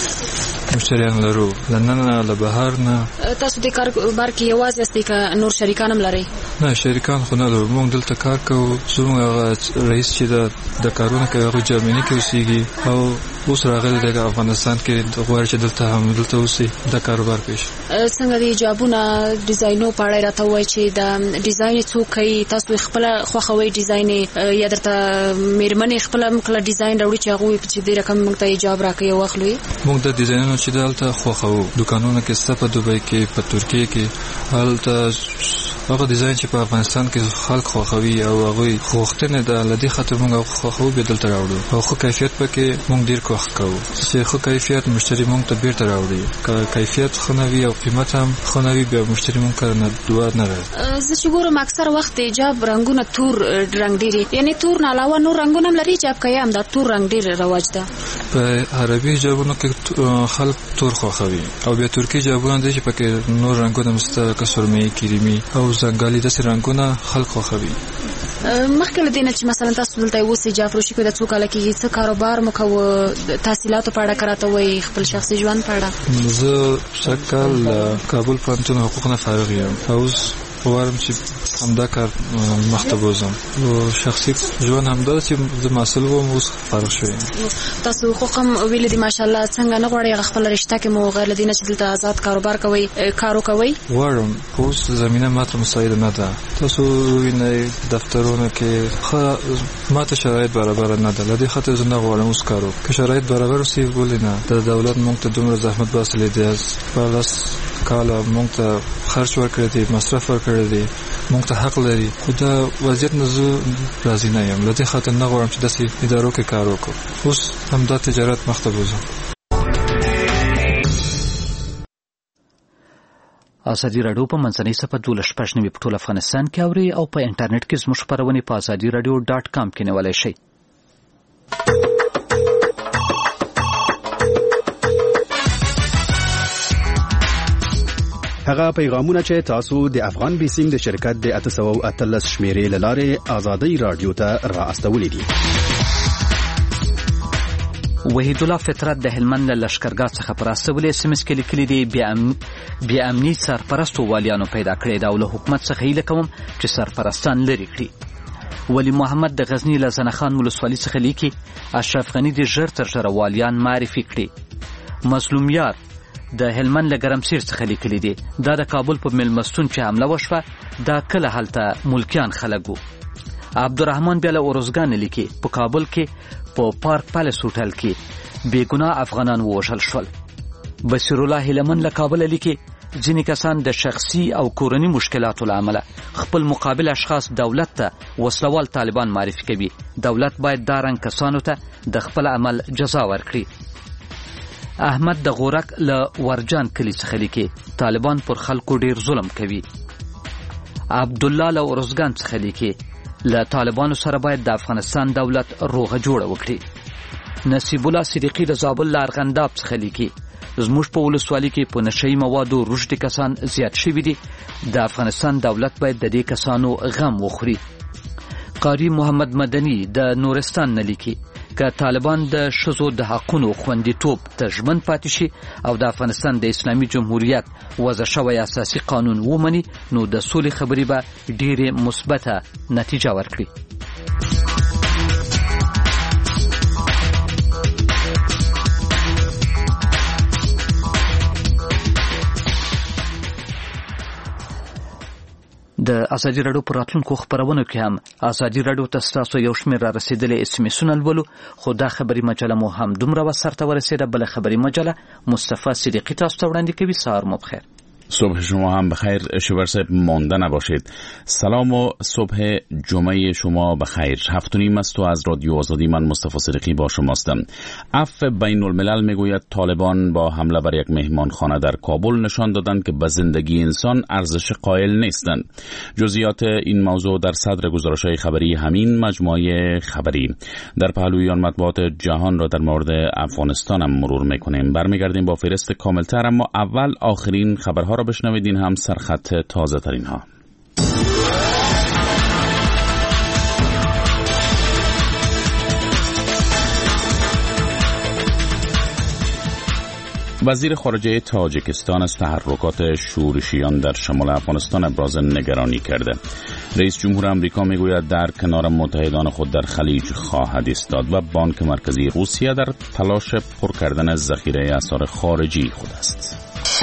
مشتریان لرو لننه له بهر نه. تاسو د کاروبار کې یوازې استئ که نور شریکان هم لرئ؟ نه، شریکان خو نه لرو. موږ دلته کار کوو. زموږ رئیس چې د کارونه کوي هغه جرمني کې اوسېږي او اوس راغلی دی افغانستان کې، غواړي چې دلته هم دلته اوسي د کاروبار پیش. څنګه د ایجابونه ډیزاینو په اړه راته وایي چې د ډیزاین څوک کوي؟ تاسو خپل خوښوي ډیزاین یا درته میرمنې خپل کله ډیزاین راوړي چې هغه په دې رقم موږ ته ایجاب راکوي او اخلي؟ موږ د ډیزاینونو چې دلته خوښوو، دکانونه کې ستا په دوبۍ کې، په ترکیه کې، هلته هغه ډیزاین چې په افغانستان کې خلک خوښوي او هغوی غوښتنې د لدې خاطر موږ خوښوو بیا دلته راوړو او ښه کیفیت پکې موږ ډېر خوښ کوو چې ښه کیفیت مشتری موږ ته بیرته راوړي. که کیفیت ښه نه وي او قیمت هم ښه نه وي بیا مشتری موږ کار نه دوه نه راځي. زه چې ګورم اکثر وخت ایجاب رنګونه تور رنګ ډېر، یعنې تور نه علاوه نور رنګونه هم لري ایجاب که هم دا تور رنګ ډېر رواج ده؟ په عربي ایجابونو کې خلک تور خوښوي او بیا ترکي ایجابونه دي چې پکې نور رنګونه مثل لکه سرمه‌ای، کریمي او زنګالي داسې رنګونه خلک خوښوي. مخکې له دې نه چې مثلا تاسو دلته اوس ایجاب فروشي کوئ، د څو کاله کېږي؟ څه کاروبار مو کوو؟ تحصیلاتو په اړه که راته وایي، خپل شخصي ژوند په اړه؟ زه سږ کال کابل پوهنتون حقوق نه فارغ یم او اوس غواړم چې همدا کار مخته بوځم. شخصي ژوند همدا چې زه محصل وم، اوس فارغ شوی یم. تاسو حقوق هم ویلي دي ماشاءالله، څنګه نه غواړئ خپله رشته کې مو غیر له دې نه چې دلته آزاد کاروبار کوئ کار وکوئ؟ غواړم، اوس زمینه ماته مساعده نه ده. تاسو وینئ دفترونه کې ښه ماته شرایط برابره نه ده، له دې خاطر زه نه غواړم اوس کار وکړم. که شرایط برابر وسي ولې نه؟ د دولت موږ ته دومره زحمت باسلی دی، په 10 کاله موږ ته خرچ ورکړی دی، مصرف ورکړی دی، موږ ته حق لري. خو دا وضعیت نه زه راضي نه یم، له دې خاطر نه غواړم چې داسې ادارو کې کار وکړم. اوس همدا تجارت مخته بوځم. ازادي راډیو په منځنۍ صفحه 12 په ټول افغانستان کې اوري او په انټرنیټ کې زموږ خپرونې په azadiradio.com کې نیولای شئ. هغه پیغامونه چې تاسو د افغان بیسینګ د شرکت د 813 شمیرې لاره آزادي رادیو ته را استولې دي. وحید الله فطرت د هلمند له لشکرګاه څخه پر استولې سیمس کې لیکلي دي بیا امني سرپرستو والیانو پیدا کړی دا او له حکومت څخه هیله کوم چې سرپرستان لري کړي. ولی محمد د غزنی له زنخان ولسوالۍ څخه لیکي اشرف غنی د ژر تر ژره والیان معرفي کړي. مظلوم یار د هلمند له ګرمسیر څخه لیکلي دي دا د کابل په ملمستون چې حمله وشوه دا کله هلته ملکیان خلک وو. عبدالرحمن بیا له اورزګان لیکي په کابل کې په پارک پالیس هوټل کې بېګناه افغانان ووژل شول. بصیر الله هلمند له کابل لیکي ځینې کسان د شخصي او کورني مشکلاتو له امله خپل مقابل اشخاص دولت ته وسلوال طالبان معرفي کوي. دولت باید دا رنګ کسانو ته د خپل عمل جزا ورکړي. احمد د غورک له ورجان کلی څخه لیکي طالبان پر خلکو ډیر ظلم کوي. عبد الله له ورزګان څخه لیکي له طالبانو سره باید د افغانستان دولت روغه جوړه وکړي. نصیب الله صدیقی د زابل له ارغنداب څخه لیکي زموږ په ولسوالۍ کې په نشئی موادو رشد کسان زیات شوي دي. د افغانستان دولت باید د دې کسانو غم وخوري. قاری محمد مدني د نورستان نه لیکي که طالبان د ښځو د حقونو خوندیتوب ته ژمن پاتې شي او د افغانستان د اسلامي جمهوریت وضع شوی اساسي قانون ومني نو د سولې خبرې به ډېرې مثبته نتیجه ورکړي. د ازادي راډیو پر راتلونکو خبرونو کې هم ازادي راډیو ته ستاسو یو شمېر را رسېدلې SMS-ونه لولو، خو دا خبري مجله مو هم دومره وسرته ورسېده. بل خبري مجله مصطفی صدیقی تاسو ته وړاندې کوي. سهار مو بخیر. صبح شما هم بخیر. شوبر صاحب مانده نباشید. سلام و صبح جمعه شما بخیر. 7:30 است و از رادیو آزادی من مصطفی صدیقی با شما هستم. عفو بین الملل میگوید طالبان با حمله بر یک مهمانخانه در کابل نشان دادند که به زندگی انسان ارزش قائل نیستند. جزئیات این موضوع در صدر گزارش‌های خبری همین مجموعه خبری. در پهلوی آن مطبوعات جهان را در مورد افغانستان هم مرور میکنیم. برمیگردیم با فهرست کاملتر، اما اول آخرین خبرها را بشنوید. این هم سرخط تازه ترین ها. وزیر خارجه تاجیکستان از تحرکات شورشیان در شمال افغانستان ابراز نگرانی کرده. رئیس جمهور آمریکا میگوید در کنار متحدان خود در خلیج خواهد ایستاد و بانک مرکزی روسیه در تلاش پر کردن ذخیره اسعار خارجی خود است.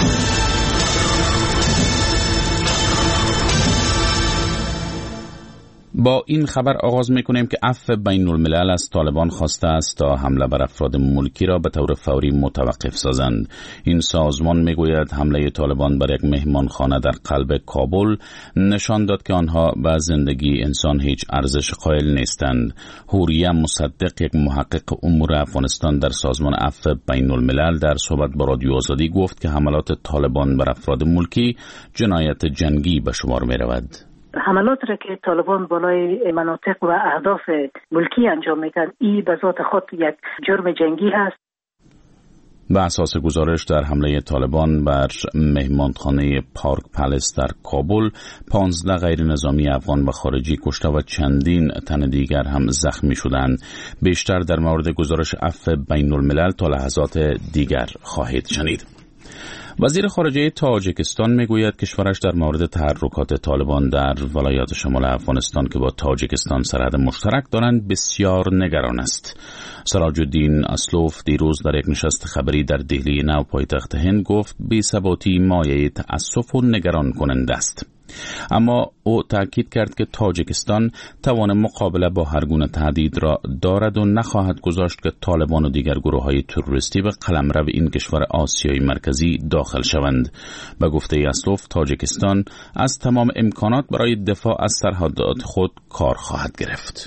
با این خبر آغاز میکنیم که عفو بین الملل از طالبان خواسته است تا حمله بر افراد ملکی را به طور فوری متوقف سازند. این سازمان میگوید حمله طالبان بر یک مهمانخانه در قلب کابل نشان داد که آنها به زندگی انسان هیچ ارزش قائل نیستند. حوریه مصدق، یک محقق امور افغانستان در سازمان عفو بین الملل، در صحبت با رادیو آزادی گفت که حملات طالبان بر افراد ملکی جنایت جنگی به شمار میرود. حملات را که طالبان بالای مناطق و اهداف ملکی انجام میدن این به ذات خود یک جرم جنگی هست. به اساس گزارش در حمله طالبان بر مهمانخانه پارک پلس در کابل 15 غیر نظامی افغان و خارجی کشته و چندین تن دیگر هم زخمی شدند. بیشتر در مورد گزارش عفو بین الملل تا لحظات دیگر خواهید شنید. وزیر خارجه تاجیکستان میگوید کشورش در مورد تحرکات طالبان در ولایات شمال افغانستان که با تاجیکستان سرحد مشترک دارند بسیار نگران است. سراج الدین اسلوف دیروز در یک نشست خبری در دهلی نو پایتخت هند گفت بی‌ثباتی مایه تأسف و نگران کننده است. اما او تاکید کرد که تاجیکستان توان مقابله با هر گونه تهدید را دارد و نخواهد گذاشت که طالبان و دیگر گروه‌های تروریستی به قلمرو این کشور آسیای مرکزی داخل شوند. به گفته اسلوف تاجیکستان از تمام امکانات برای دفاع از سرحدات خود کار خواهد گرفت.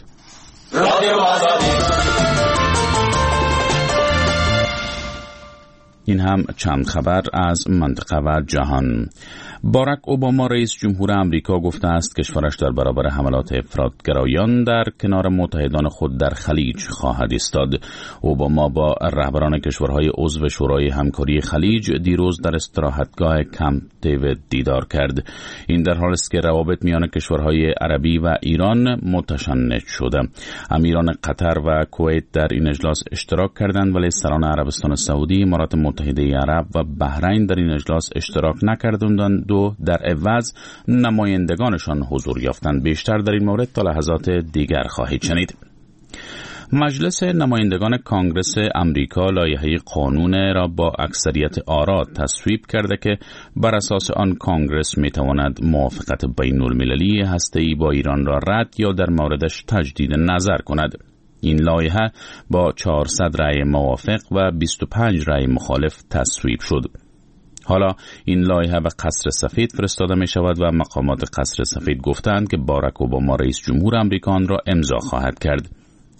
این هم چند خبر از منطقه و جهان. باراک اوباما رئیس جمهور آمریکا گفته است کشورش در برابر حملات افراطگرایان در کنار متحدان خود در خلیج خواهد ایستاد. اوباما با رهبران کشورهای عضو شورای همکاری خلیج دیروز در استراحتگاه کمپ دیوید دیدار کرد. این در حالی است که روابط میان کشورهای عربی و ایران متشنج شده. امیران قطر و کویت در این اجلاس اشتراک کردند ولی سران عربستان سعودی، امارات متحده عرب و بحرین در این اجلاس اشتراک نکردند و در عوض نمایندگانشان حضور یافتند. بیشتر در این مورد تا لحظات دیگر خواهید شنید. مجلس نمایندگان کانگرس امریکا لایحه قانون را با اکثریت آرا تصویب کرده که بر اساس آن کانگرس میتواند موافقت بین المللی هسته‌ای با ایران را رد یا در موردش تجدید نظر کند. این لایحه با 400 رأی موافق و 25 رأی مخالف تصویب شد. حالا این لایحه به قصر سفید فرستاده می شود و مقامات قصر سفید گفتند که باراک اوباما رئیس جمهور آمریکا آن را امضا خواهد کرد.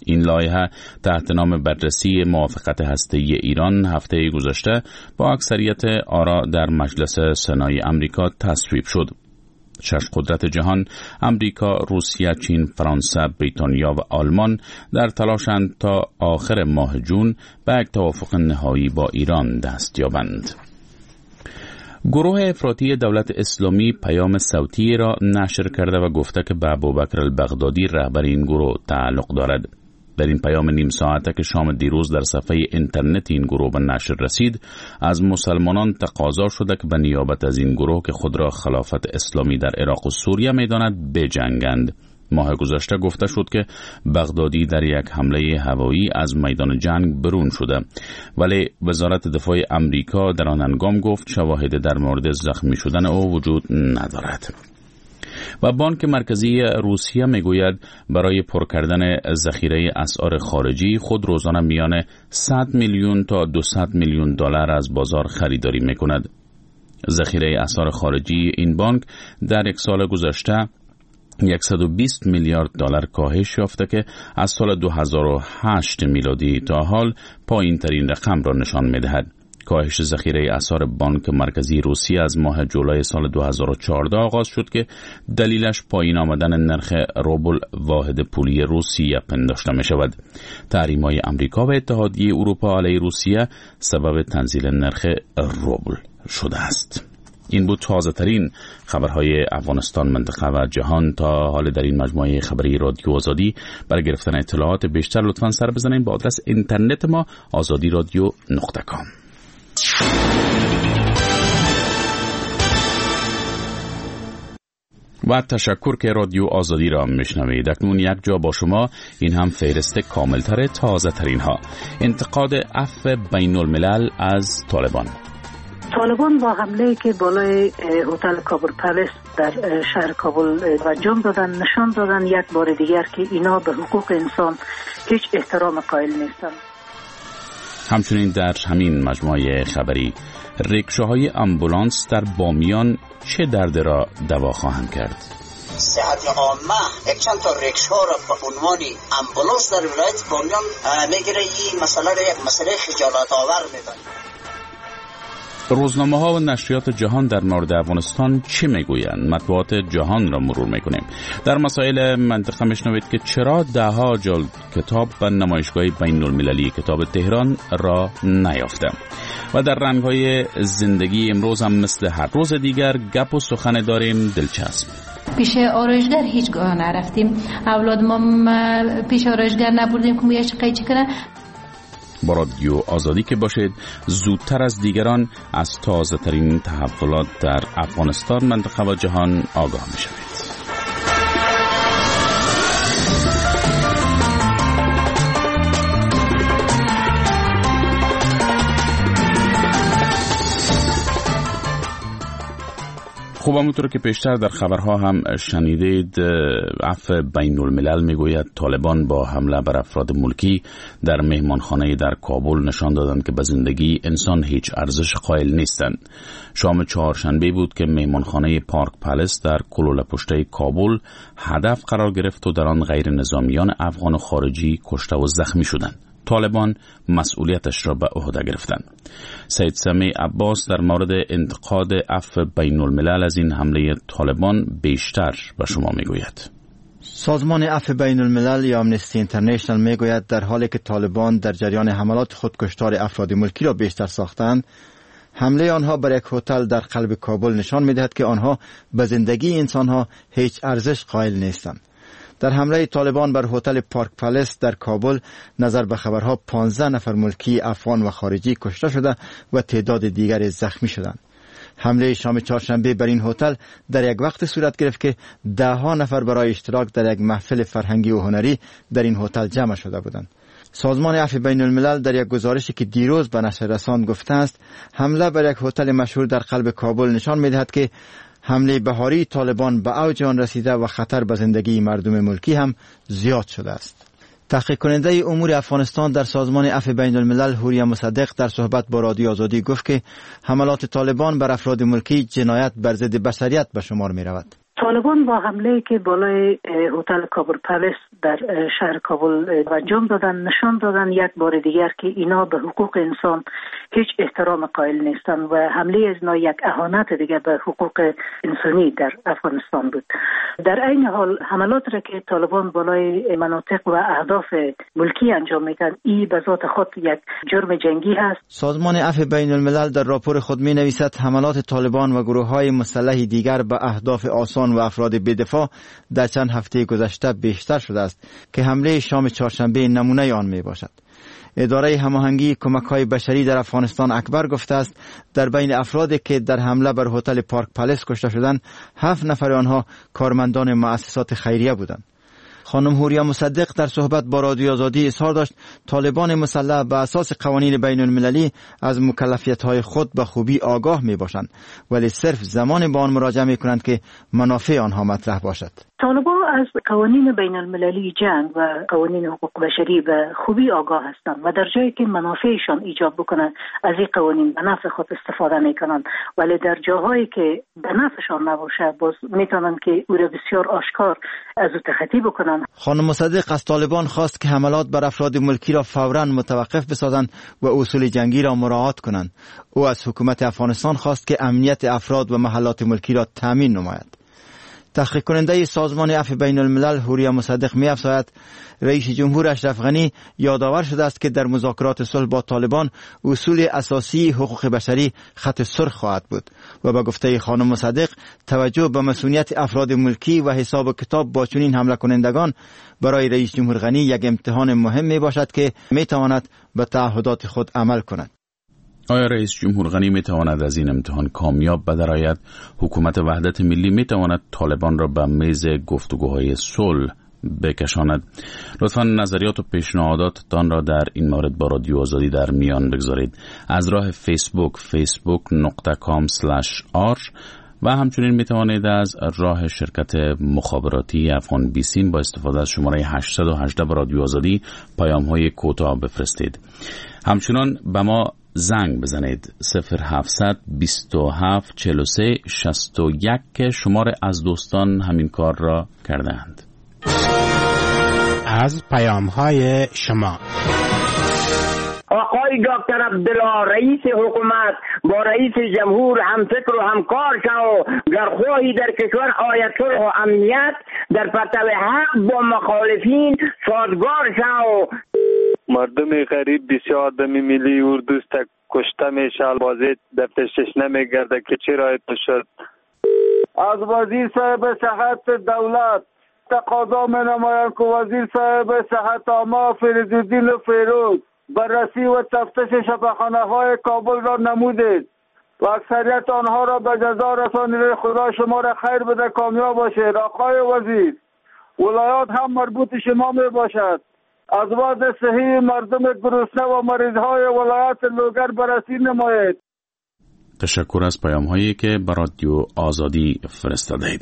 این لایحه تحت نام بررسی موافقت هسته‌ای ایران هفته گذشته با اکثریت آرا در مجلس سنای امریکا تصویب شد. 6 قدرت جهان امریکا، روسیه، چین، فرانسه، بریتانیا و آلمان در تلاشند تا آخر ماه جون به یک توافق نهایی با ایران دست یابند. گروه افراطی دولت اسلامی پیام صوتی را نشر کرده و گفته که به ابوبکر البغدادی رهبر این گروه تعلق دارد. در این پیام نیم ساعته که شام دیروز در صفحه اینترنت این گروه به نشر رسید، از مسلمانان تقاضا شده که به نیابت از این گروه که خود را خلافت اسلامی در عراق و سوریه می‌داند بجنگند. ماه گذشته گفته شد که بغدادی در یک حمله هوایی از میدان جنگ برون شده، ولی وزارت دفاع امریکا در آن هنگام گفت شواهد در مورد زخمی شدن او وجود ندارد. و بانک مرکزی روسیه میگوید برای پر کردن ذخیره اسعار خارجی خود روزانه میان 100 میلیون تا 200 میلیون دلار از بازار خریداری میکند. ذخیره اسعار خارجی این بانک در یک سال گذشته 120 میلیارد دلار کاهش یافته که از سال 2008 میلادی تا حال پایین ترین رقم را نشان میدهد. کاهش ذخیره اسعار بانک مرکزی روسیه از ماه جولای سال 2014 آغاز شد که دلیلش پایین آمدن نرخ روبل واحد پولی روسیه پنداشته می شود. تحریم‌های آمریکا و اتحادیه اروپا علیه روسیه سبب تنزیل نرخ روبل شده است. این بود تازه ترین خبرهای افغانستان، منطقه و جهان. تا حال در این مجموعه خبری رادیو آزادی. برای گرفتن اطلاعات بیشتر لطفاً سر بزنید به آدرس اینترنت ما azadiradio.com. و تشکر که رادیو آزادی را میشنوید. اکنون یک جا با شما، این هم فهرست کاملتر تازه ترین ها. انتقاد عفو بین الملل از طالبان. طالبان با حمله که بالای هتل کابل پالیس در شهر کابل انجام دادن نشان دادن یک بار دیگر که اینا به حقوق انسان هیچ احترام قائل نیستند. همچنین در همین مجموعه خبری ریکشاهای امبولانس در بامیان چه درد را دوا خواهند کرد؟ صحت عامه یک چند تا ریکشا را به عنوان امبولانس در ولایت بامیان میگیره. این مسئله را یک مسئله خجالت آور میدونه. روزنامه ها و نشریات جهان در مورد افغانستان چه میگویند؟ مطبوعات جهان را مرور میکنیم. در مسائل منطقه میشنوید که چرا دهها جلد کتاب و نمایشگاه بین المللی کتاب تهران را نیافته. و در رنگ‌های زندگی امروز هم مثل هر روز دیگر گپ و سخن داریم دلچسب. پیش آرایشگر هیچگاه نرفتیم. اولاد ما پیش آرایشگر نبردیم که مویش قیچی کنه. با رادیو آزادی که باشید، زودتر از دیگران از تازه ترین تحولات در افغانستان، منطقه و جهان آگاه می شوید. خوب، همونطور که پیشتر در خبرها هم شنیدید، عفو بین الملل میگوید طالبان با حمله بر افراد ملکی در مهمانخانه در کابل نشان دادند که به زندگی انسان هیچ ارزش قائل نیستند. شام چهارشنبه بود که مهمانخانه پارک پالیس در کلولپشته کابل هدف قرار گرفت و در آن غیر نظامیان افغان و خارجی کشته و زخمی شدند. طالبان مسئولیتش را به عهده گرفتند. سید سمیع عباس در مورد انتقاد عفو بین الملل از این حمله طالبان بیشتر به شما میگوید. سازمان عفو بین الملل یا آمنستی اینترنشنال میگوید در حالی که طالبان در جریان حملات خودکشتار افراد ملکی را بیشتر ساختند، حمله آنها بر یک هتل در قلب کابل نشان میدهد که آنها به زندگی انسانها هیچ ارزش قائل نیستند. در حمله طالبان بر هتل پارک پالیس در کابل نظر به خبرها 15 نفر ملکی افغان و خارجی کشته شده و تعداد دیگر زخمی شدند. حمله شام چهارشنبه بر این هتل در یک وقت صورت گرفت که ده‌ها نفر برای اشتراک در یک محفل فرهنگی و هنری در این هتل جمع شده بودند. سازمان عفو بین الملل در یک گزارشی که دیروز به نشر رساند گفته است حمله بر یک هتل مشهور در قلب کابل نشان می‌دهد که حمله بهاری طالبان به اوج آن رسیده و خطر به زندگی مردم ملکی هم زیاد شده است. تحقیق کننده امور افغانستان در سازمان عفو بین الملل هوریا مصدق در صحبت با رادیو آزادی گفت که حملات طالبان بر افراد ملکی جنایت بر ضد بشریت به شمار می رود. طالبان با حمله که بالای هتل کابل پالیس در شهر کابل انجام دادن نشان دادن یک بار دیگر که اینا به حقوق انسان هیچ احترام قائل نیستند و حمله از اینا یک اهانت دیگر به حقوق انسانی در افغانستان بود. در عین حال حملات را که طالبان بالای مناطق و اهداف ملکی انجام میدن این به ذات خود یک جرم جنگی هست. سازمان عفو بین الملل در راپور خود می نویسد حملات طالبان و گروه‌های مسلح دیگر به اهداف آسان و افراد بی‌دفاع در چند هفته گذشته بیشتر شده است که حمله شام چهارشنبه نمونه آن می باشد. اداره هماهنگی کمک‌های بشری در افغانستان اکبر گفته است در بین افرادی که در حمله بر هتل پارک پالیس کشته شدند 7 نفر آنها کارمندان مؤسسات خیریه بودند. خانم هوریا مصدق در صحبت با رادیو آزادی اظهار داشت طالبان مسلح به اساس قوانین بین المللی از مکلفیت‌های خود به خوبی آگاه می‌باشند ولی صرف زمان به آن مراجعه می‌کنند که منافع آنها مطرح باشد. طالبان از قوانین بین المللی جنگ و قوانین حقوق بشری به خوبی آگاه هستند و در جایی که منافعشان ایجاب بکنند از این قوانین به نفع خود استفاده می‌کنند ولی در جاهایی که به نفعشان نباشه باز می‌توانند که او را بسیار آشکار از او تخطی بکنند. خانم مصدق از طالبان خواست که حملات بر افراد ملکی را فوراً متوقف بسازند و اصول جنگی را مراعات کنند. او از حکومت افغانستان خواست که امنیت افراد و محلات ملکی را تامین نماید. تحقیق کننده سازمان عفو بین الملل هوریا مصدق می افزاید رئیس جمهور اشرف غنی یادآور شده است که در مذاکرات صلح با طالبان اصول اساسی حقوق بشری خط سرخ خواهد بود و به گفته خانم مصدق توجه به مسئولیت افراد ملکی و حساب کتاب با چنین حمله کنندگان برای رئیس جمهور غنی یک امتحان مهم می باشد که می تواند به تعهدات خود عمل کند. آیا رئیس جمهور غنی می تواند از این امتحان کامیاب بدرآید؟ حکومت وحدت ملی می تواند طالبان را به میز گفتگوهای صلح بکشاند؟ لطفاً نظریات و پیشنهاداتتان را در این مورد با رادیو آزادی در میان بگذارید. از راه فیسبوک facebook.com/r و همچنین می توانید از راه شرکت مخابراتی افغان بیسیم با استفاده از شماره 818 به رادیو آزادی پیام‌های کوتاه بفرستید. همچنان به ما زنگ بزنید 0700 27 43 61 که شمار از دوستان همین کار را کردند. از پیام‌های شما آقای دکتر عبدالله رئیس حکومت با رئیس جمهور همفکر و همکار شو گر خواهی در کشور آید صلح و امنیت در پرتو حق با مخالفین سازگار شو. مردم غریب بسیار دم ملی اردوست کشته میشه بازی دفترش نمیگرده که چرا ایت شد. از وزیر صاحب صحت دولت تقاضا می نمایم که وزیر صاحب صحت عامه فریدالدین فیروز بررسی و تفتیش شفاخانه های کابل را نمودید و اکثریت آنها را به جزا رسانید. خدا شما را خیر بده کامیاب باشید. آقای وزیر ولایات هم مربوط شما می باشد. از وضع صحی مردم گرسنه و مریضهای ولایت لوگر بررسی نمایید. تشکر از پیام‌هایی که به رادیو آزادی فرستادید.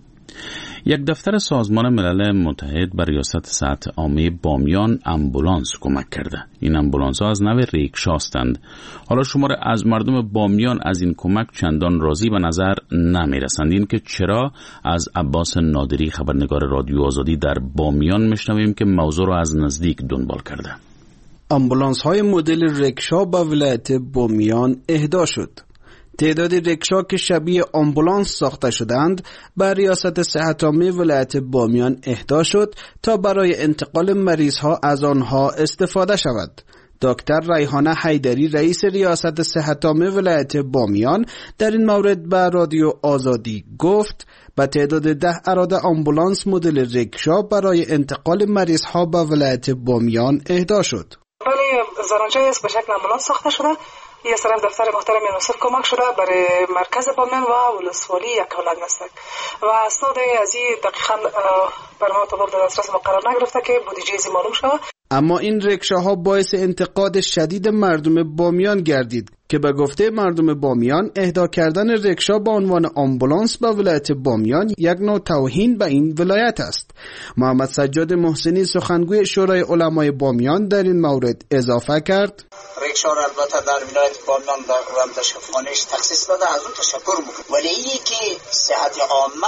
یک دفتر سازمان ملل متحد بر ریاست صحت عامه بامیان امبولانس کمک کرده. این امبولانس‌ها از نوع ریکشا هستند. حالا شمار از مردم بامیان از این کمک چندان راضی به نظر نمی‌رسند. این که چرا از عباس نادری خبرنگار رادیو آزادی در بامیان میشنویم که موضوع را از نزدیک دنبال کرده. امبولانس‌های مدل ریکشا به ولایت بامیان اهدا شد. تعداد رکشا که شبیه آمبولانس ساخته شدند بر ریاست صحت عامه ولایت بامیان اهدا شد تا برای انتقال مریضها از آنها استفاده شود. دکتر ریحانه حیدری رئیس ریاست صحت عامه ولایت بامیان در این مورد به رادیو آزادی گفت به تعداد 10 اراده آمبولانس مدل رکشا برای انتقال مریضها به ولایت بامیان اهدا شد. بله زرنجه است به شکل آمبولانس ساخته شده. یه طرف دفتر محترم یونیسف کمک شده برای مرکز بامیان و ولسوالی یکاولنگ است و اسناد از این دقیقاً بر ما طبق در دسترس ما قرار نگرفته که بودجه ازی معلوم شود. اما این رکشاها باعث انتقاد شدید مردم بامیان گردید که به گفته مردم بامیان اهدا کردن رکشا به عنوان آمبولانس به ولایت بامیان یک نوع توهین به این ولایت است. محمد سجاد محسنی سخنگوی شورای علمای بامیان در این مورد اضافه کرد: رکشا را البته در ولایت بامیان در شفاخانه‌اش تخصیص داده، از اون تشکر میکنم، ولی اینی که صحت عامه یک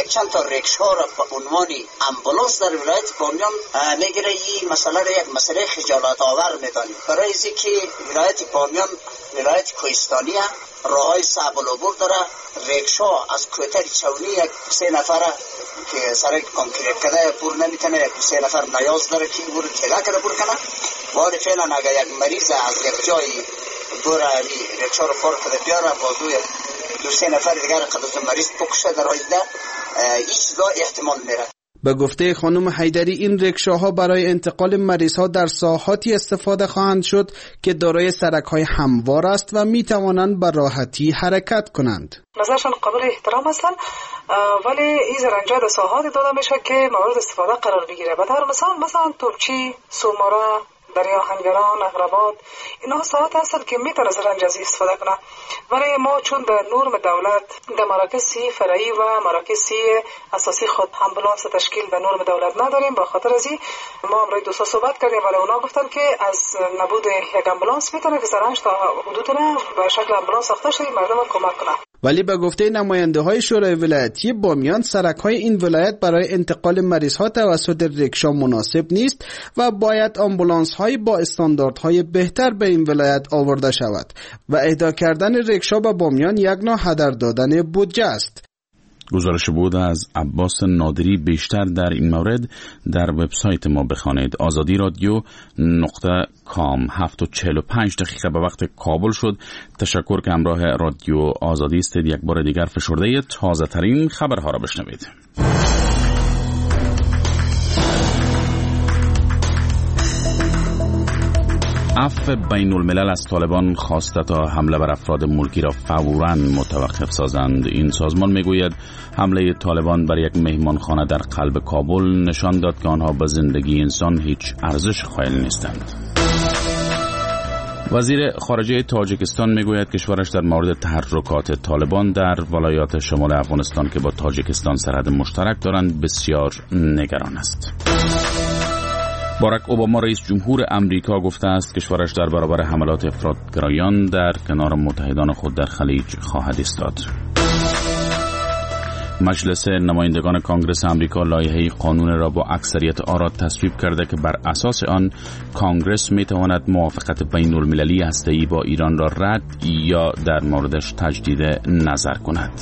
چند تا ریکشا را به عنوان امبولانس در ولایت بامیان میگیره. این مسئله را یک مسئله خجالت آور میدانیم. برای اینکه ولایت بامیان ولایت کوهستانی راههای صعب العبور داره. ریکشا از کوتر چونی یک 3 نفر که سر کانکریت کرده پور نمیتونه، 3 نفر نیاز داره که بور تیلا کرده پور کنه. ولی فعلا اگر یک مریض از یک جایی بور ریکشا رو پار کرده بیاره بازوی 2-3 نفر دیگر قدرت مریض بکشه در آینده هیچ چیزا احتمال میره. به گفته خانم حیدری این رکشاها برای انتقال مریض ها در ساحاتی استفاده خواهند شد که دارای سرک های هموار است و می توانند به راحتی حرکت کنند. نظرشان قابل احترام هستند، ولی این زرنجه در ساحاتی داده میشه که مورد استفاده قرار بگیره. به طور مثلا توپچی، سومارا، دریا هنگران، اغربات، اینا ساعت هستند که میتونه زرنج از استفاده کنه. ولی ما چون در نورم دولت در مراکز سی فرعی و مراکز سی اساسی خود امبولانس تشکیل به نورم دولت نداریم. به خاطر از این ما امروز دوستا صحبت کردیم ولی اونا گفتن که از نبود یک امبولانس میتونه که زرنج تا حدودنا به شکل امبولانس ساخته شه مردم کمک کنه. ولی به گفته نماینده های شورای ولایتی بامیان سرک های این ولایت برای انتقال مریض ها توسط رکشا مناسب نیست و باید آمبولانس های با استانداردهای بهتر به این ولایت آورده شود و اهدا کردن رکشا به بامیان یک نوع هدر دادن بودجه است. گزارش بود از عباس نادری. بیشتر در این مورد در وبسایت ما بخوانید. آزادی رادیو .com. 7:45 به وقت کابل شد. تشکر که همراه رادیو آزادی استید. یک بار دیگر فشرده تازه ترین خبرها را بشنوید. عفو بین الملل از طالبان خواسته تا حمله بر افراد ملکی را فوراً متوقف سازند. این سازمان میگوید حمله طالبان بر یک مهمانخانه در قلب کابل نشان داد که آنها به زندگی انسان هیچ ارزش قائل نیستند. وزیر خارجه تاجیکستان میگوید کشورش در مورد تحرکات طالبان در ولایات شمال افغانستان که با تاجیکستان سرحد مشترک دارند بسیار نگران است. باراک اوباما رئیس جمهور امریکا گفته است کشورش در برابر حملات افراطگرایان در کنار متحدان خود در خلیج خواهد ایستاد. مجلس نمایندگان کانگرس امریکا لایحه قانون را با اکثریت آرا تصویب کرده که بر اساس آن کانگرس میتواند موافقت بین المللی هسته‌ای با ایران را رد یا در موردش تجدید نظر کند.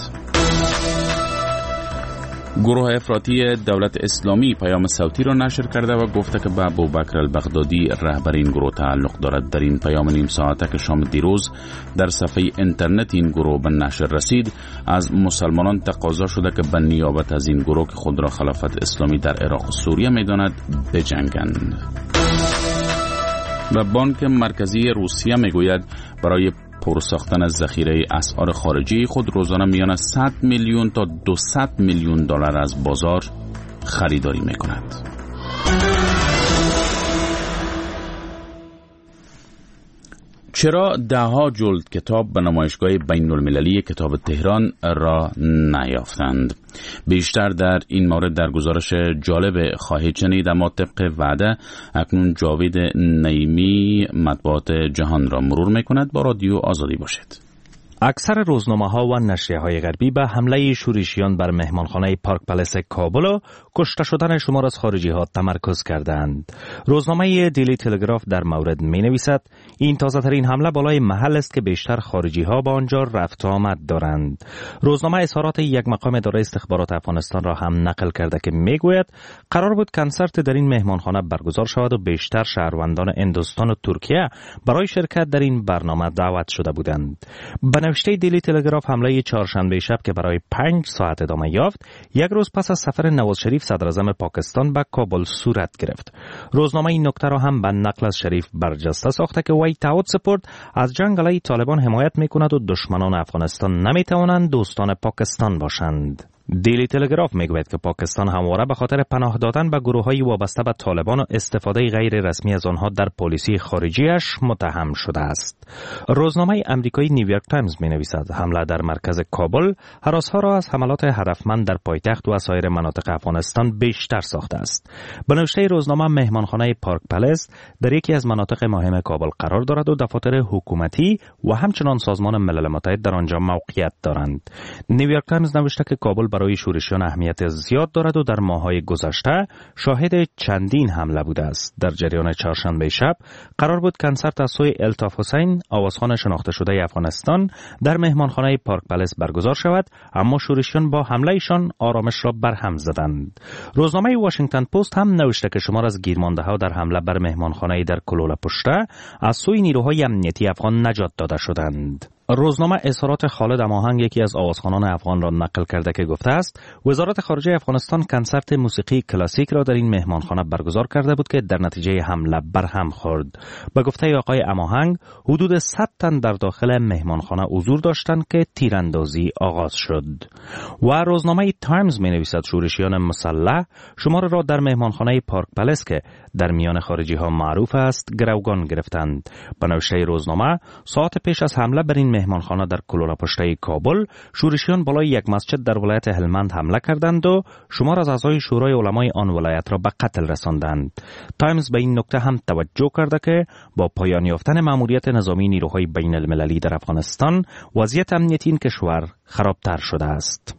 گروه افراطی دولت اسلامی پیام صوتی را نشر کرده و گفته که به ابوبکر البغدادی رهبر این گروه تعلق دارد. در این پیام نیم ساعته که شام دیروز در صفحه اینترنت این گروه به نشر رسید از مسلمانان تقاضا شده که به نیابت از این گروه که خود را خلافت اسلامی در عراق و سوریه می‌داند بجنگند. و بانک مرکزی روسیه میگوید برای پرساختن از ذخیره اسعار خارجی خود روزانه میان 100 میلیون تا 200 میلیون دلار از بازار خریداری میکند. چرا دهها جلد کتاب به نمایشگاه بین المللی کتاب تهران را نیافتند؟ بیشتر در این مورد در گزارش جالب خواهید شنید، اما طبق وعده اکنون جاوید نعیمی مطبوعات جهان را مرور میکند. با رادیو آزادی باشید. اکثر روزنامه‌ها و نشریه‌های غربی به حمله شورشیان بر مهمانخانه پارک پلس کابل و کشته شدن شمار از خارجی‌ها تمرکز کردند. روزنامه دیلی تلگراف در مورد می‌نویسد این تازه‌ترین حمله بالای محل است که بیشتر خارجی‌ها به آنجا رفت و آمد دارند. روزنامه اظهارات یک مقام اداره استخبارات افغانستان را هم نقل کرده که می‌گوید قرار بود کنسرت در این مهمانخانه برگزار شود و بیشتر شهروندان هندوستان و ترکیه برای شرکت در این برنامه دعوت شده بودند. نوشته دیلی تلگراف حمله چهارشنبه شب که برای 5 ساعت ادامه یافت یک روز پس از سفر نواز شریف صدراعظم پاکستان به کابل صورت گرفت. روزنامه این نکته را هم به نقل از شریف برجسته ساخته که وی تعهد سپرد از جنگ علیه طالبان حمایت میکند و دشمنان افغانستان نمیتوانند دوستان پاکستان باشند. دیلی تلگراف میگوید که پاکستان همواره به خاطر پناه دادن به گروه‌های وابسته به طالبان و استفاده غیر رسمی از آنها در پالیسی خارجیش متهم شده است. روزنامه آمریکایی نیویورک تایمز می‌نویسد حمله در مرکز کابل هراس‌ها را از حملات هدفمند در پایتخت و سایر مناطق افغانستان بیشتر ساخته است. به نوشته روزنامه مهمانخانه پارک پلس در یکی از مناطق مهم کابل قرار دارد و دفاتر حکومتی و همچنان سازمان ملل متحد در آنجا موقعیت دارند. نیویورک تایمز نوشته که کابل برای شورشیان اهمیت زیاد دارد و در ماه‌های گذشته شاهد چندین حمله بوده است. در جریان چهارشنبه شب قرار بود کنسرت از سوی الطاف حسین، آوازخوان شناخته شده افغانستان، در مهمانخانه پارک پلس برگزار شود، اما شورشیان با حملهشان آرامش را برهم زدند. روزنامه واشنگتن پست هم نوشته که شمار از گیرمانده‌ها در حمله بر مهمانخانه در کلوله پشته از سوی نیروهای امنیتی افغان نجات داده شدند. روزنامه اظهارات خالد اماهنگ، یکی از آوازخوانان افغان، را نقل کرده که گفته است وزارت خارجه افغانستان کنسرت موسیقی کلاسیک را در این مهمانخانه برگزار کرده بود که در نتیجه حمله برهم خورد. به گفته آقای اماهنگ حدود 100 تن در داخل مهمانخانه حضور داشتند که تیراندازی آغاز شد. و روزنامه تایمز می نویسد شورشیان مسلح شمار را در مهمانخانه پارک پلس که در میان خارجی ها معروف است گروگان گرفتند. به نوشته روزنامه ساعت پیش از حمله بر این مهمانخانه در کلوله پشته کابل شورشیان بالای یک مسجد در ولایت هلمند حمله کردند و شمار از اعضای شورای علمای آن ولایت را به قتل رساندند. تایمز به این نکته هم توجه کرده که با پایان یافتن مأموریت نظامی نیروهای بین المللی در افغانستان وضعیت امنیتی این کشور خرابتر شده است.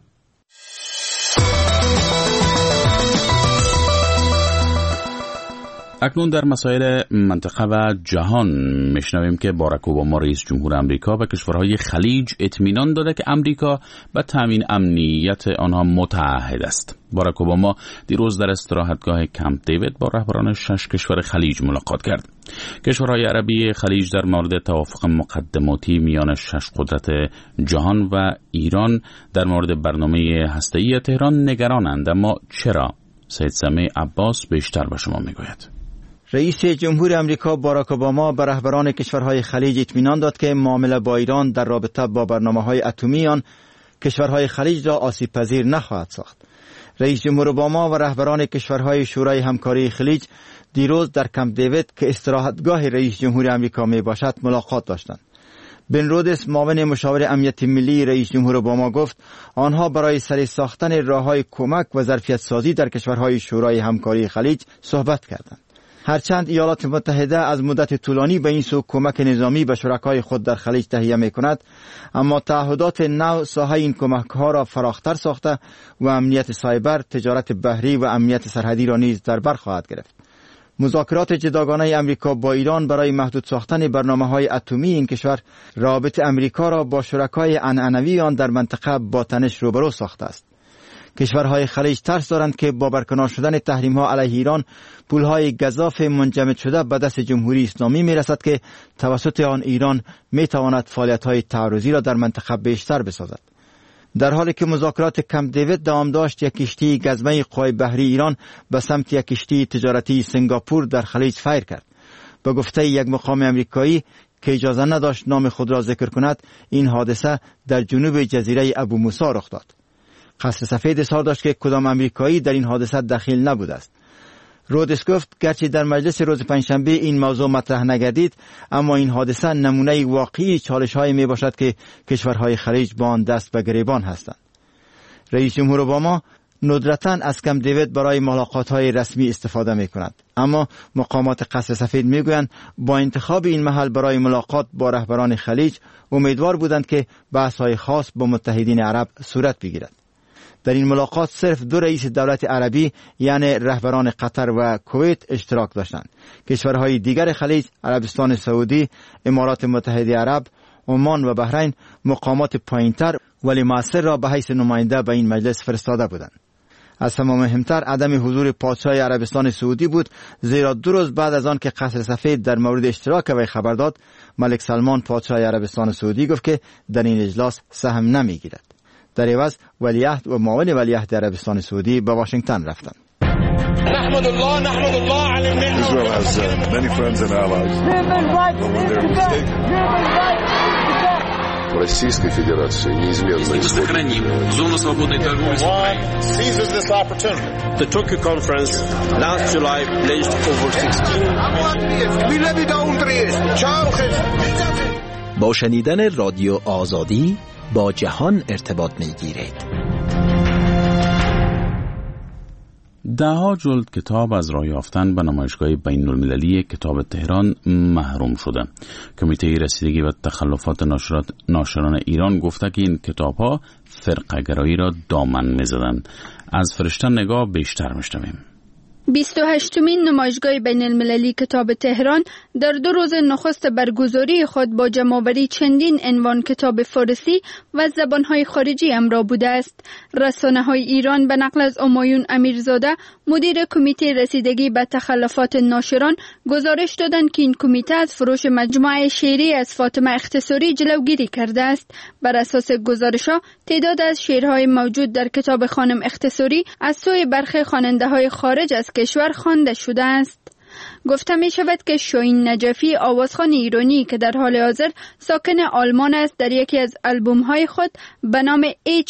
اکنون در مسائل منطقه و جهان میشنویم که باراک اوباما رئیس جمهور امریکا به کشورهای خلیج اطمینان داده که امریکا به تامین امنیت آنها متعهد است. باراک اوباما دیروز در استراحتگاه کمپ دیوید با رهبران 6 کشور خلیج ملاقات کرد. کشورهای عربی خلیج در مورد توافق مقدماتی میان 6 قدرت جهان و ایران در مورد برنامه هسته‌ای تهران نگرانند. اما چرا؟ سید سمیع عباس بیشتر به شما میگوید. رئیس جمهور امریکا باراک اوباما به رهبران کشورهای خلیج اطمینان داد که معامله با ایران در رابطه با برنامه‌های اتمی آن کشورهای خلیج را آسیب پذیر نخواهد ساخت. رئیس جمهور اوباما و رهبران کشورهای شورای همکاری خلیج دیروز در کمپ دیوید که استراحتگاه رئیس جمهور امریکا می باشد ملاقات داشتند. بن رودس، معاون مشاور امنیت ملی رئیس جمهور اوباما، گفت آنها برای سری ساختن راه‌های کمک و ظرفیت سازی در کشورهای شورای همکاری خلیج صحبت کردند. هرچند ایالات متحده از مدت طولانی به این سو کمک نظامی به شرکای خود در خلیج تهیه می کند، اما تعهدات نو ساحه این کمک ها را فراختر ساخته و امنیت سایبر، تجارت بحری و امنیت سرحدی را نیز در بر خواهد گرفت. مذاکرات جداگانه امریکا با ایران برای محدود ساختن برنامه‌های اتمی این کشور رابطه امریکا را با شرکای عنعنوی آن در منطقه با تنش روبرو ساخته است. کشورهای خلیج ترس دارند که با برکنار شدن تحریم‌ها علیه ایران پولهای گزاف منجمد شده به دست جمهوری اسلامی می‌رسد که توسط آن ایران می‌تواند فعالیت‌های تعرضی را در منطقه بیشتر بسازد. در حالی که مذاکرات کمپ دیوید دوام داشت، یک کشتی گزمه قوای بحری ایران به سمت یک کشتی تجارتی سنگاپور در خلیج فیر کرد. به گفته یک مقام امریکایی که اجازه نداشت نام خود را ذکر کند، این حادثه در جنوب جزیره ابو موسی رخ داد. قصر سفید اظهار داشت که کدام امریکایی در این حادثه دخیل نبوده است. رودس گفت گرچه در مجلس روز پنجشنبه این موضوع مطرح نگردید، اما این حادثه نمونه واقعی چالش‌های می باشد که کشورهای خلیج با آن دست به گریبان هستند. رئیس جمهور اوباما ندرتاً از کمپ دیوید برای ملاقات‌های رسمی استفاده می‌کند، اما مقامات قصر سفید می‌گویند با انتخاب این محل برای ملاقات با رهبران خلیج امیدوار بودند که بحث‌های خاص با متحدین عرب صورت بگیرد. در این ملاقات صرف 2 رئیس دولت عربی یعنی رهبران قطر و کویت اشتراک داشتند. کشورهای دیگر خلیج، عربستان سعودی، امارات متحده عرب، عمان و بحرین مقامات پایینتر ولی مؤثر را به حیث نماینده به این مجلس فرستاده بودند. از همه مهمتر عدم حضور پادشاه عربستان سعودی بود، زیرا 2 روز بعد از آن که قصر سفید در مورد اشتراک وی خبر داد، ملک سلمان پادشاه عربستان سعودی گفت که در این اجلاس سهم نمیگیرد. در عوض ولیعهد و معاون ولیعهد عربستان سعودی به واشنگتن رفتند. Israel has many friends and allies. В Российской Федерации неизменно сохраним зону свободной торговли с Украиной. The Tokyo conference last July pledged over 16. با شنیدن رادیو آزادی با جهان ارتباط می‌گیرید. 10 جلد کتاب از راه یافتن به نمایشگاه بین المللی کتاب تهران محروم شده. کمیته رسیدگی و تخلفات ناشران ایران گفته که این کتاب‌ها فرقه‌گرایی را دامن می‌زدند. از فرشته نگاه بیشتر می‌شنویم. 28مین نمایشگاه بین المللی کتاب تهران در 2 روز نخست برگزاری خود با جمع‌آوری چندین عنوان کتاب فارسی و زبان‌های خارجی همراه بوده است. رسانه‌های ایران به نقل از همایون امیرزاده مدیر کمیته رسیدگی به تخلفات ناشران گزارش دادند که این کمیته از فروش مجموعه شعری از فاطمه اختصاری جلوگیری کرده است. بر اساس گزارش‌ها تعداد از شعرهای موجود در کتاب خانم اختصاری از سوی برخی خواننده‌های خارج از کشور خوانده شده است. گفته می شود که شاهین نجفی آوازخوان ایرانی که در حال حاضر ساکن آلمان است در یکی از آلبوم‌های خود به نام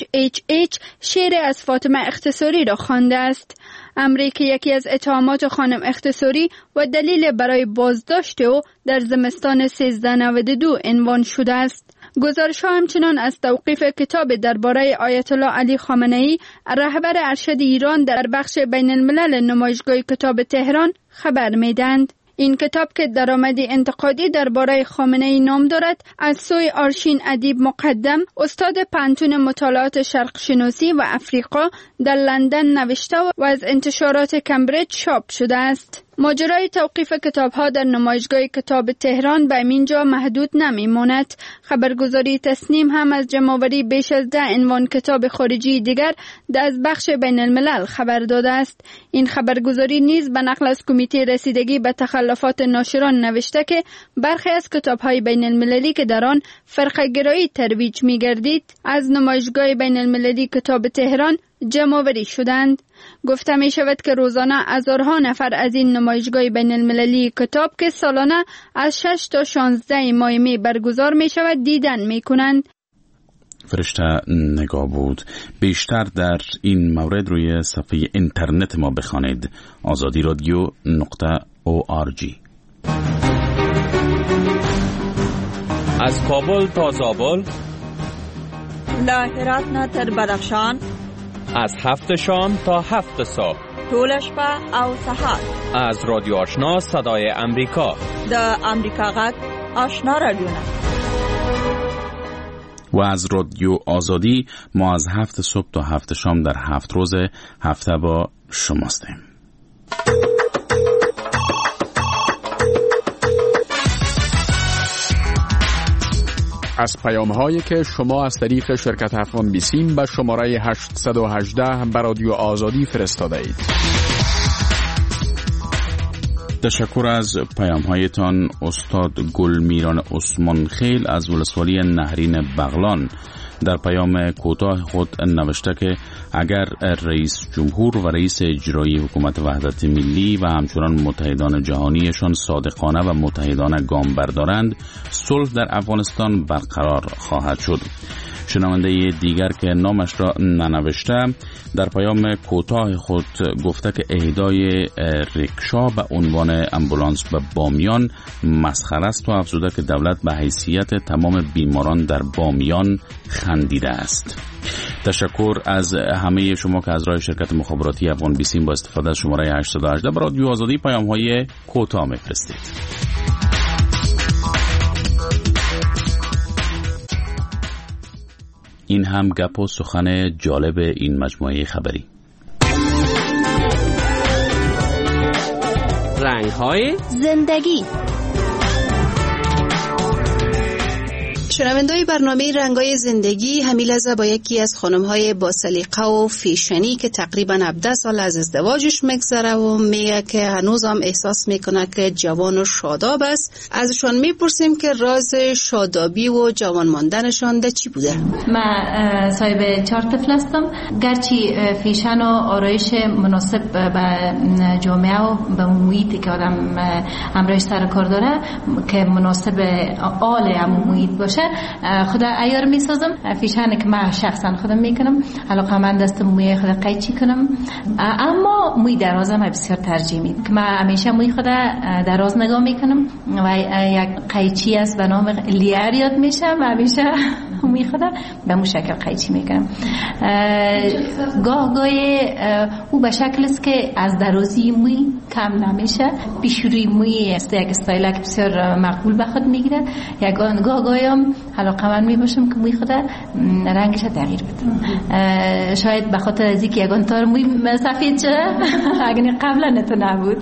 HHH شعر از فاطمه اختصاری را خوانده است. امری که یکی از اتهامات خانم اختصاری و دلیل برای بازداشت او در زمستان 1392 عنوان شده است. گزارش ها همچنان از توقیف کتاب درباره آیت الله علی خامنه‌ای رهبر ارشد ایران در بخش بین الملل نمایشگاه کتاب تهران خبر میدند. این کتاب که درآمدی انتقادی درباره خامنه‌ای نام دارد از سوی آرشین ادیب مقدم استاد پانتون مطالعات شرق شناسی و افریقا در لندن نوشته و از انتشارات کمبریج چاپ شده است. ماجرای توقیف کتاب‌ها در نمایشگاه کتاب تهران به اینجا محدود نمی‌ماند. خبرگزاری تسنیم هم از جمع‌آوری بیش از 10 عنوان کتاب خارجی دیگر از بخش بین الملل خبر داده است. این خبرگزاری نیز به نقل از کمیته رسیدگی به تخلفات ناشران نوشته که برخی از کتاب‌های بین المللی که در آن فرقه‌گرایی ترویج می‌گردید از نمایشگاه بین المللی کتاب تهران جمع‌آوری شدند. گفته می شود که روزانه هزارها نفر از این نمایشگاه بین المللی کتاب که سالانه از 6 تا 16 ماه می برگزار می شود دیدن می کنند. فرشته نگاه بود. بیشتر در این مورد روی صفحه اینترنت ما بخوانید azadiradio.org. از کابل تا زابل، له هرات نه تر بدخشان، از 7 شام تا 7 صبح، ټول شپه او سهار، از رادیو آشنا صدای امریکا، د امریکا غږ آشنا رادیو، و از رادیو آزادی ما از 7 صبح تا 7 شام در 7 روز هفته با شماستیم. از پیام‌هایی که شما از طریق شرکت افغان بیسیم به شماره 818 به رادیو آزادی فرستاده اید. تشکر از پیام‌هایتان. استاد گلمیران عثمان خیل از ولسوالی نهرین بغلان در پیام کوتاه خود نوشته که اگر رئیس جمهور و رئیس اجرایی حکومت وحدت ملی و همچنان متحدان جهانیشان صادقانه و متحدانه گام بردارند، صلح در افغانستان برقرار خواهد شد. شنونده دیگر که نامش را ننوشته در پیام کوتاه خود گفته که اهدای رکشا به عنوان امبولانس به بامیان مسخره است و افزوده که دولت به حیثیت تمام بیماران در بامیان خندیده است. تشکر از همه شما که از راه شرکت مخابراتی افغان بیسیم با استفاده از شماره 818 به رادیو آزادی پیام‌های کوتاه می‌فرستید. این هم گپ و سخن جالب این مجموعه خبری. رنگ‌های زندگی. شنونده‌های برنامه رنگ‌های زندگی همین لحظه با یکی از خانم‌های با سلیقه و فیشنی که تقریباً 17 سال از ازدواجش میگذره و میگه که هنوز هم احساس میکنه که جوان و شاداب است. ازشان میپرسیم که راز شادابی و جوان ماندنشان ده چی بوده؟ من صاحب 4 طفل هستم. گرچه فیشن و آرایش مناسب به جامعه و به محیطی که آدم همراهش سر کار داره که مناسب آل هم محیط باشه، خود عیار میسازم. فیشن که من شخصا خودم میکنم، علاقه من دست موی خود قیچی کنم، اما موی درازم بسیار ترجیح میدم که من همیشه موی خود دراز نگاه میکنم و یک قیچی است به نام لیر یاد میشه و همیشه موی خود به مو شکل قیچی میکنم. گاهی او به شکل است که از درازی موی کم نمیشه، پیشروی موی است یک استایل که بسیار مقبول به خود میگیره. گاهی هم علاقه من میباشم که موی خود رنگش تغییر بدم، شاید به خاطر از اینکه یگان تار موی سفید شده اگر قبلا نتو نبود.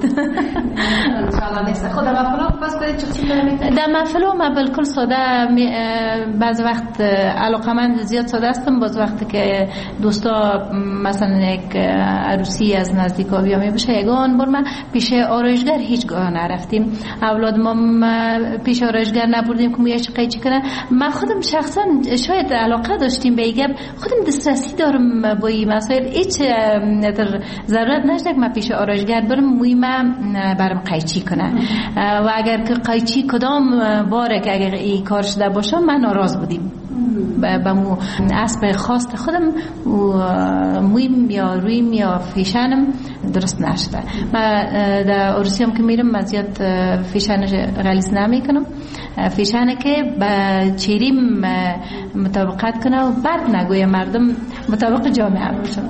خدا مفلو پس باید چی در مفلو ما بالکل ساده، بعض وقت علاقه من زیاد ساده هستم، بعض وقت که دوستا مثلا یک عروسی از نزدیکا بیا میباشه یگان بار ما پیش آرایشگر هیچگاه نرفتیم، اولاد ما پیش آرایشگر نبردیم که مویش قیچی کنه. من خودم شخصا شاید علاقه داشتیم به این خودم دسترسی دارم با این مسائل، هیچ ضرورت نشده که من پیش آرایشگر برم موی من برم قیچی کنه و اگر که قیچی کدام باره که اگر این کار شده باشم من ناراض بودیم با مو اسب خواست خودم مویم یا رویم یا فیشنم درست نشده. من در عروسیم که میرم من زیاد فیشن غلیظ نمیکنم، فیشنه که با چیریم مطابقت کنه و بعد نگوی مردم مطابق جامعه باشم.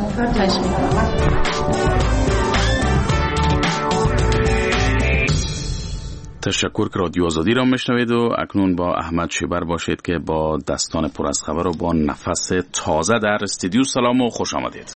تشکر که رادیو آزادی را میشنوید و اکنون با احمد شیبر باشید که با دستان پر از خبر و با نفس تازه در استودیو. سلام و خوش آمدید.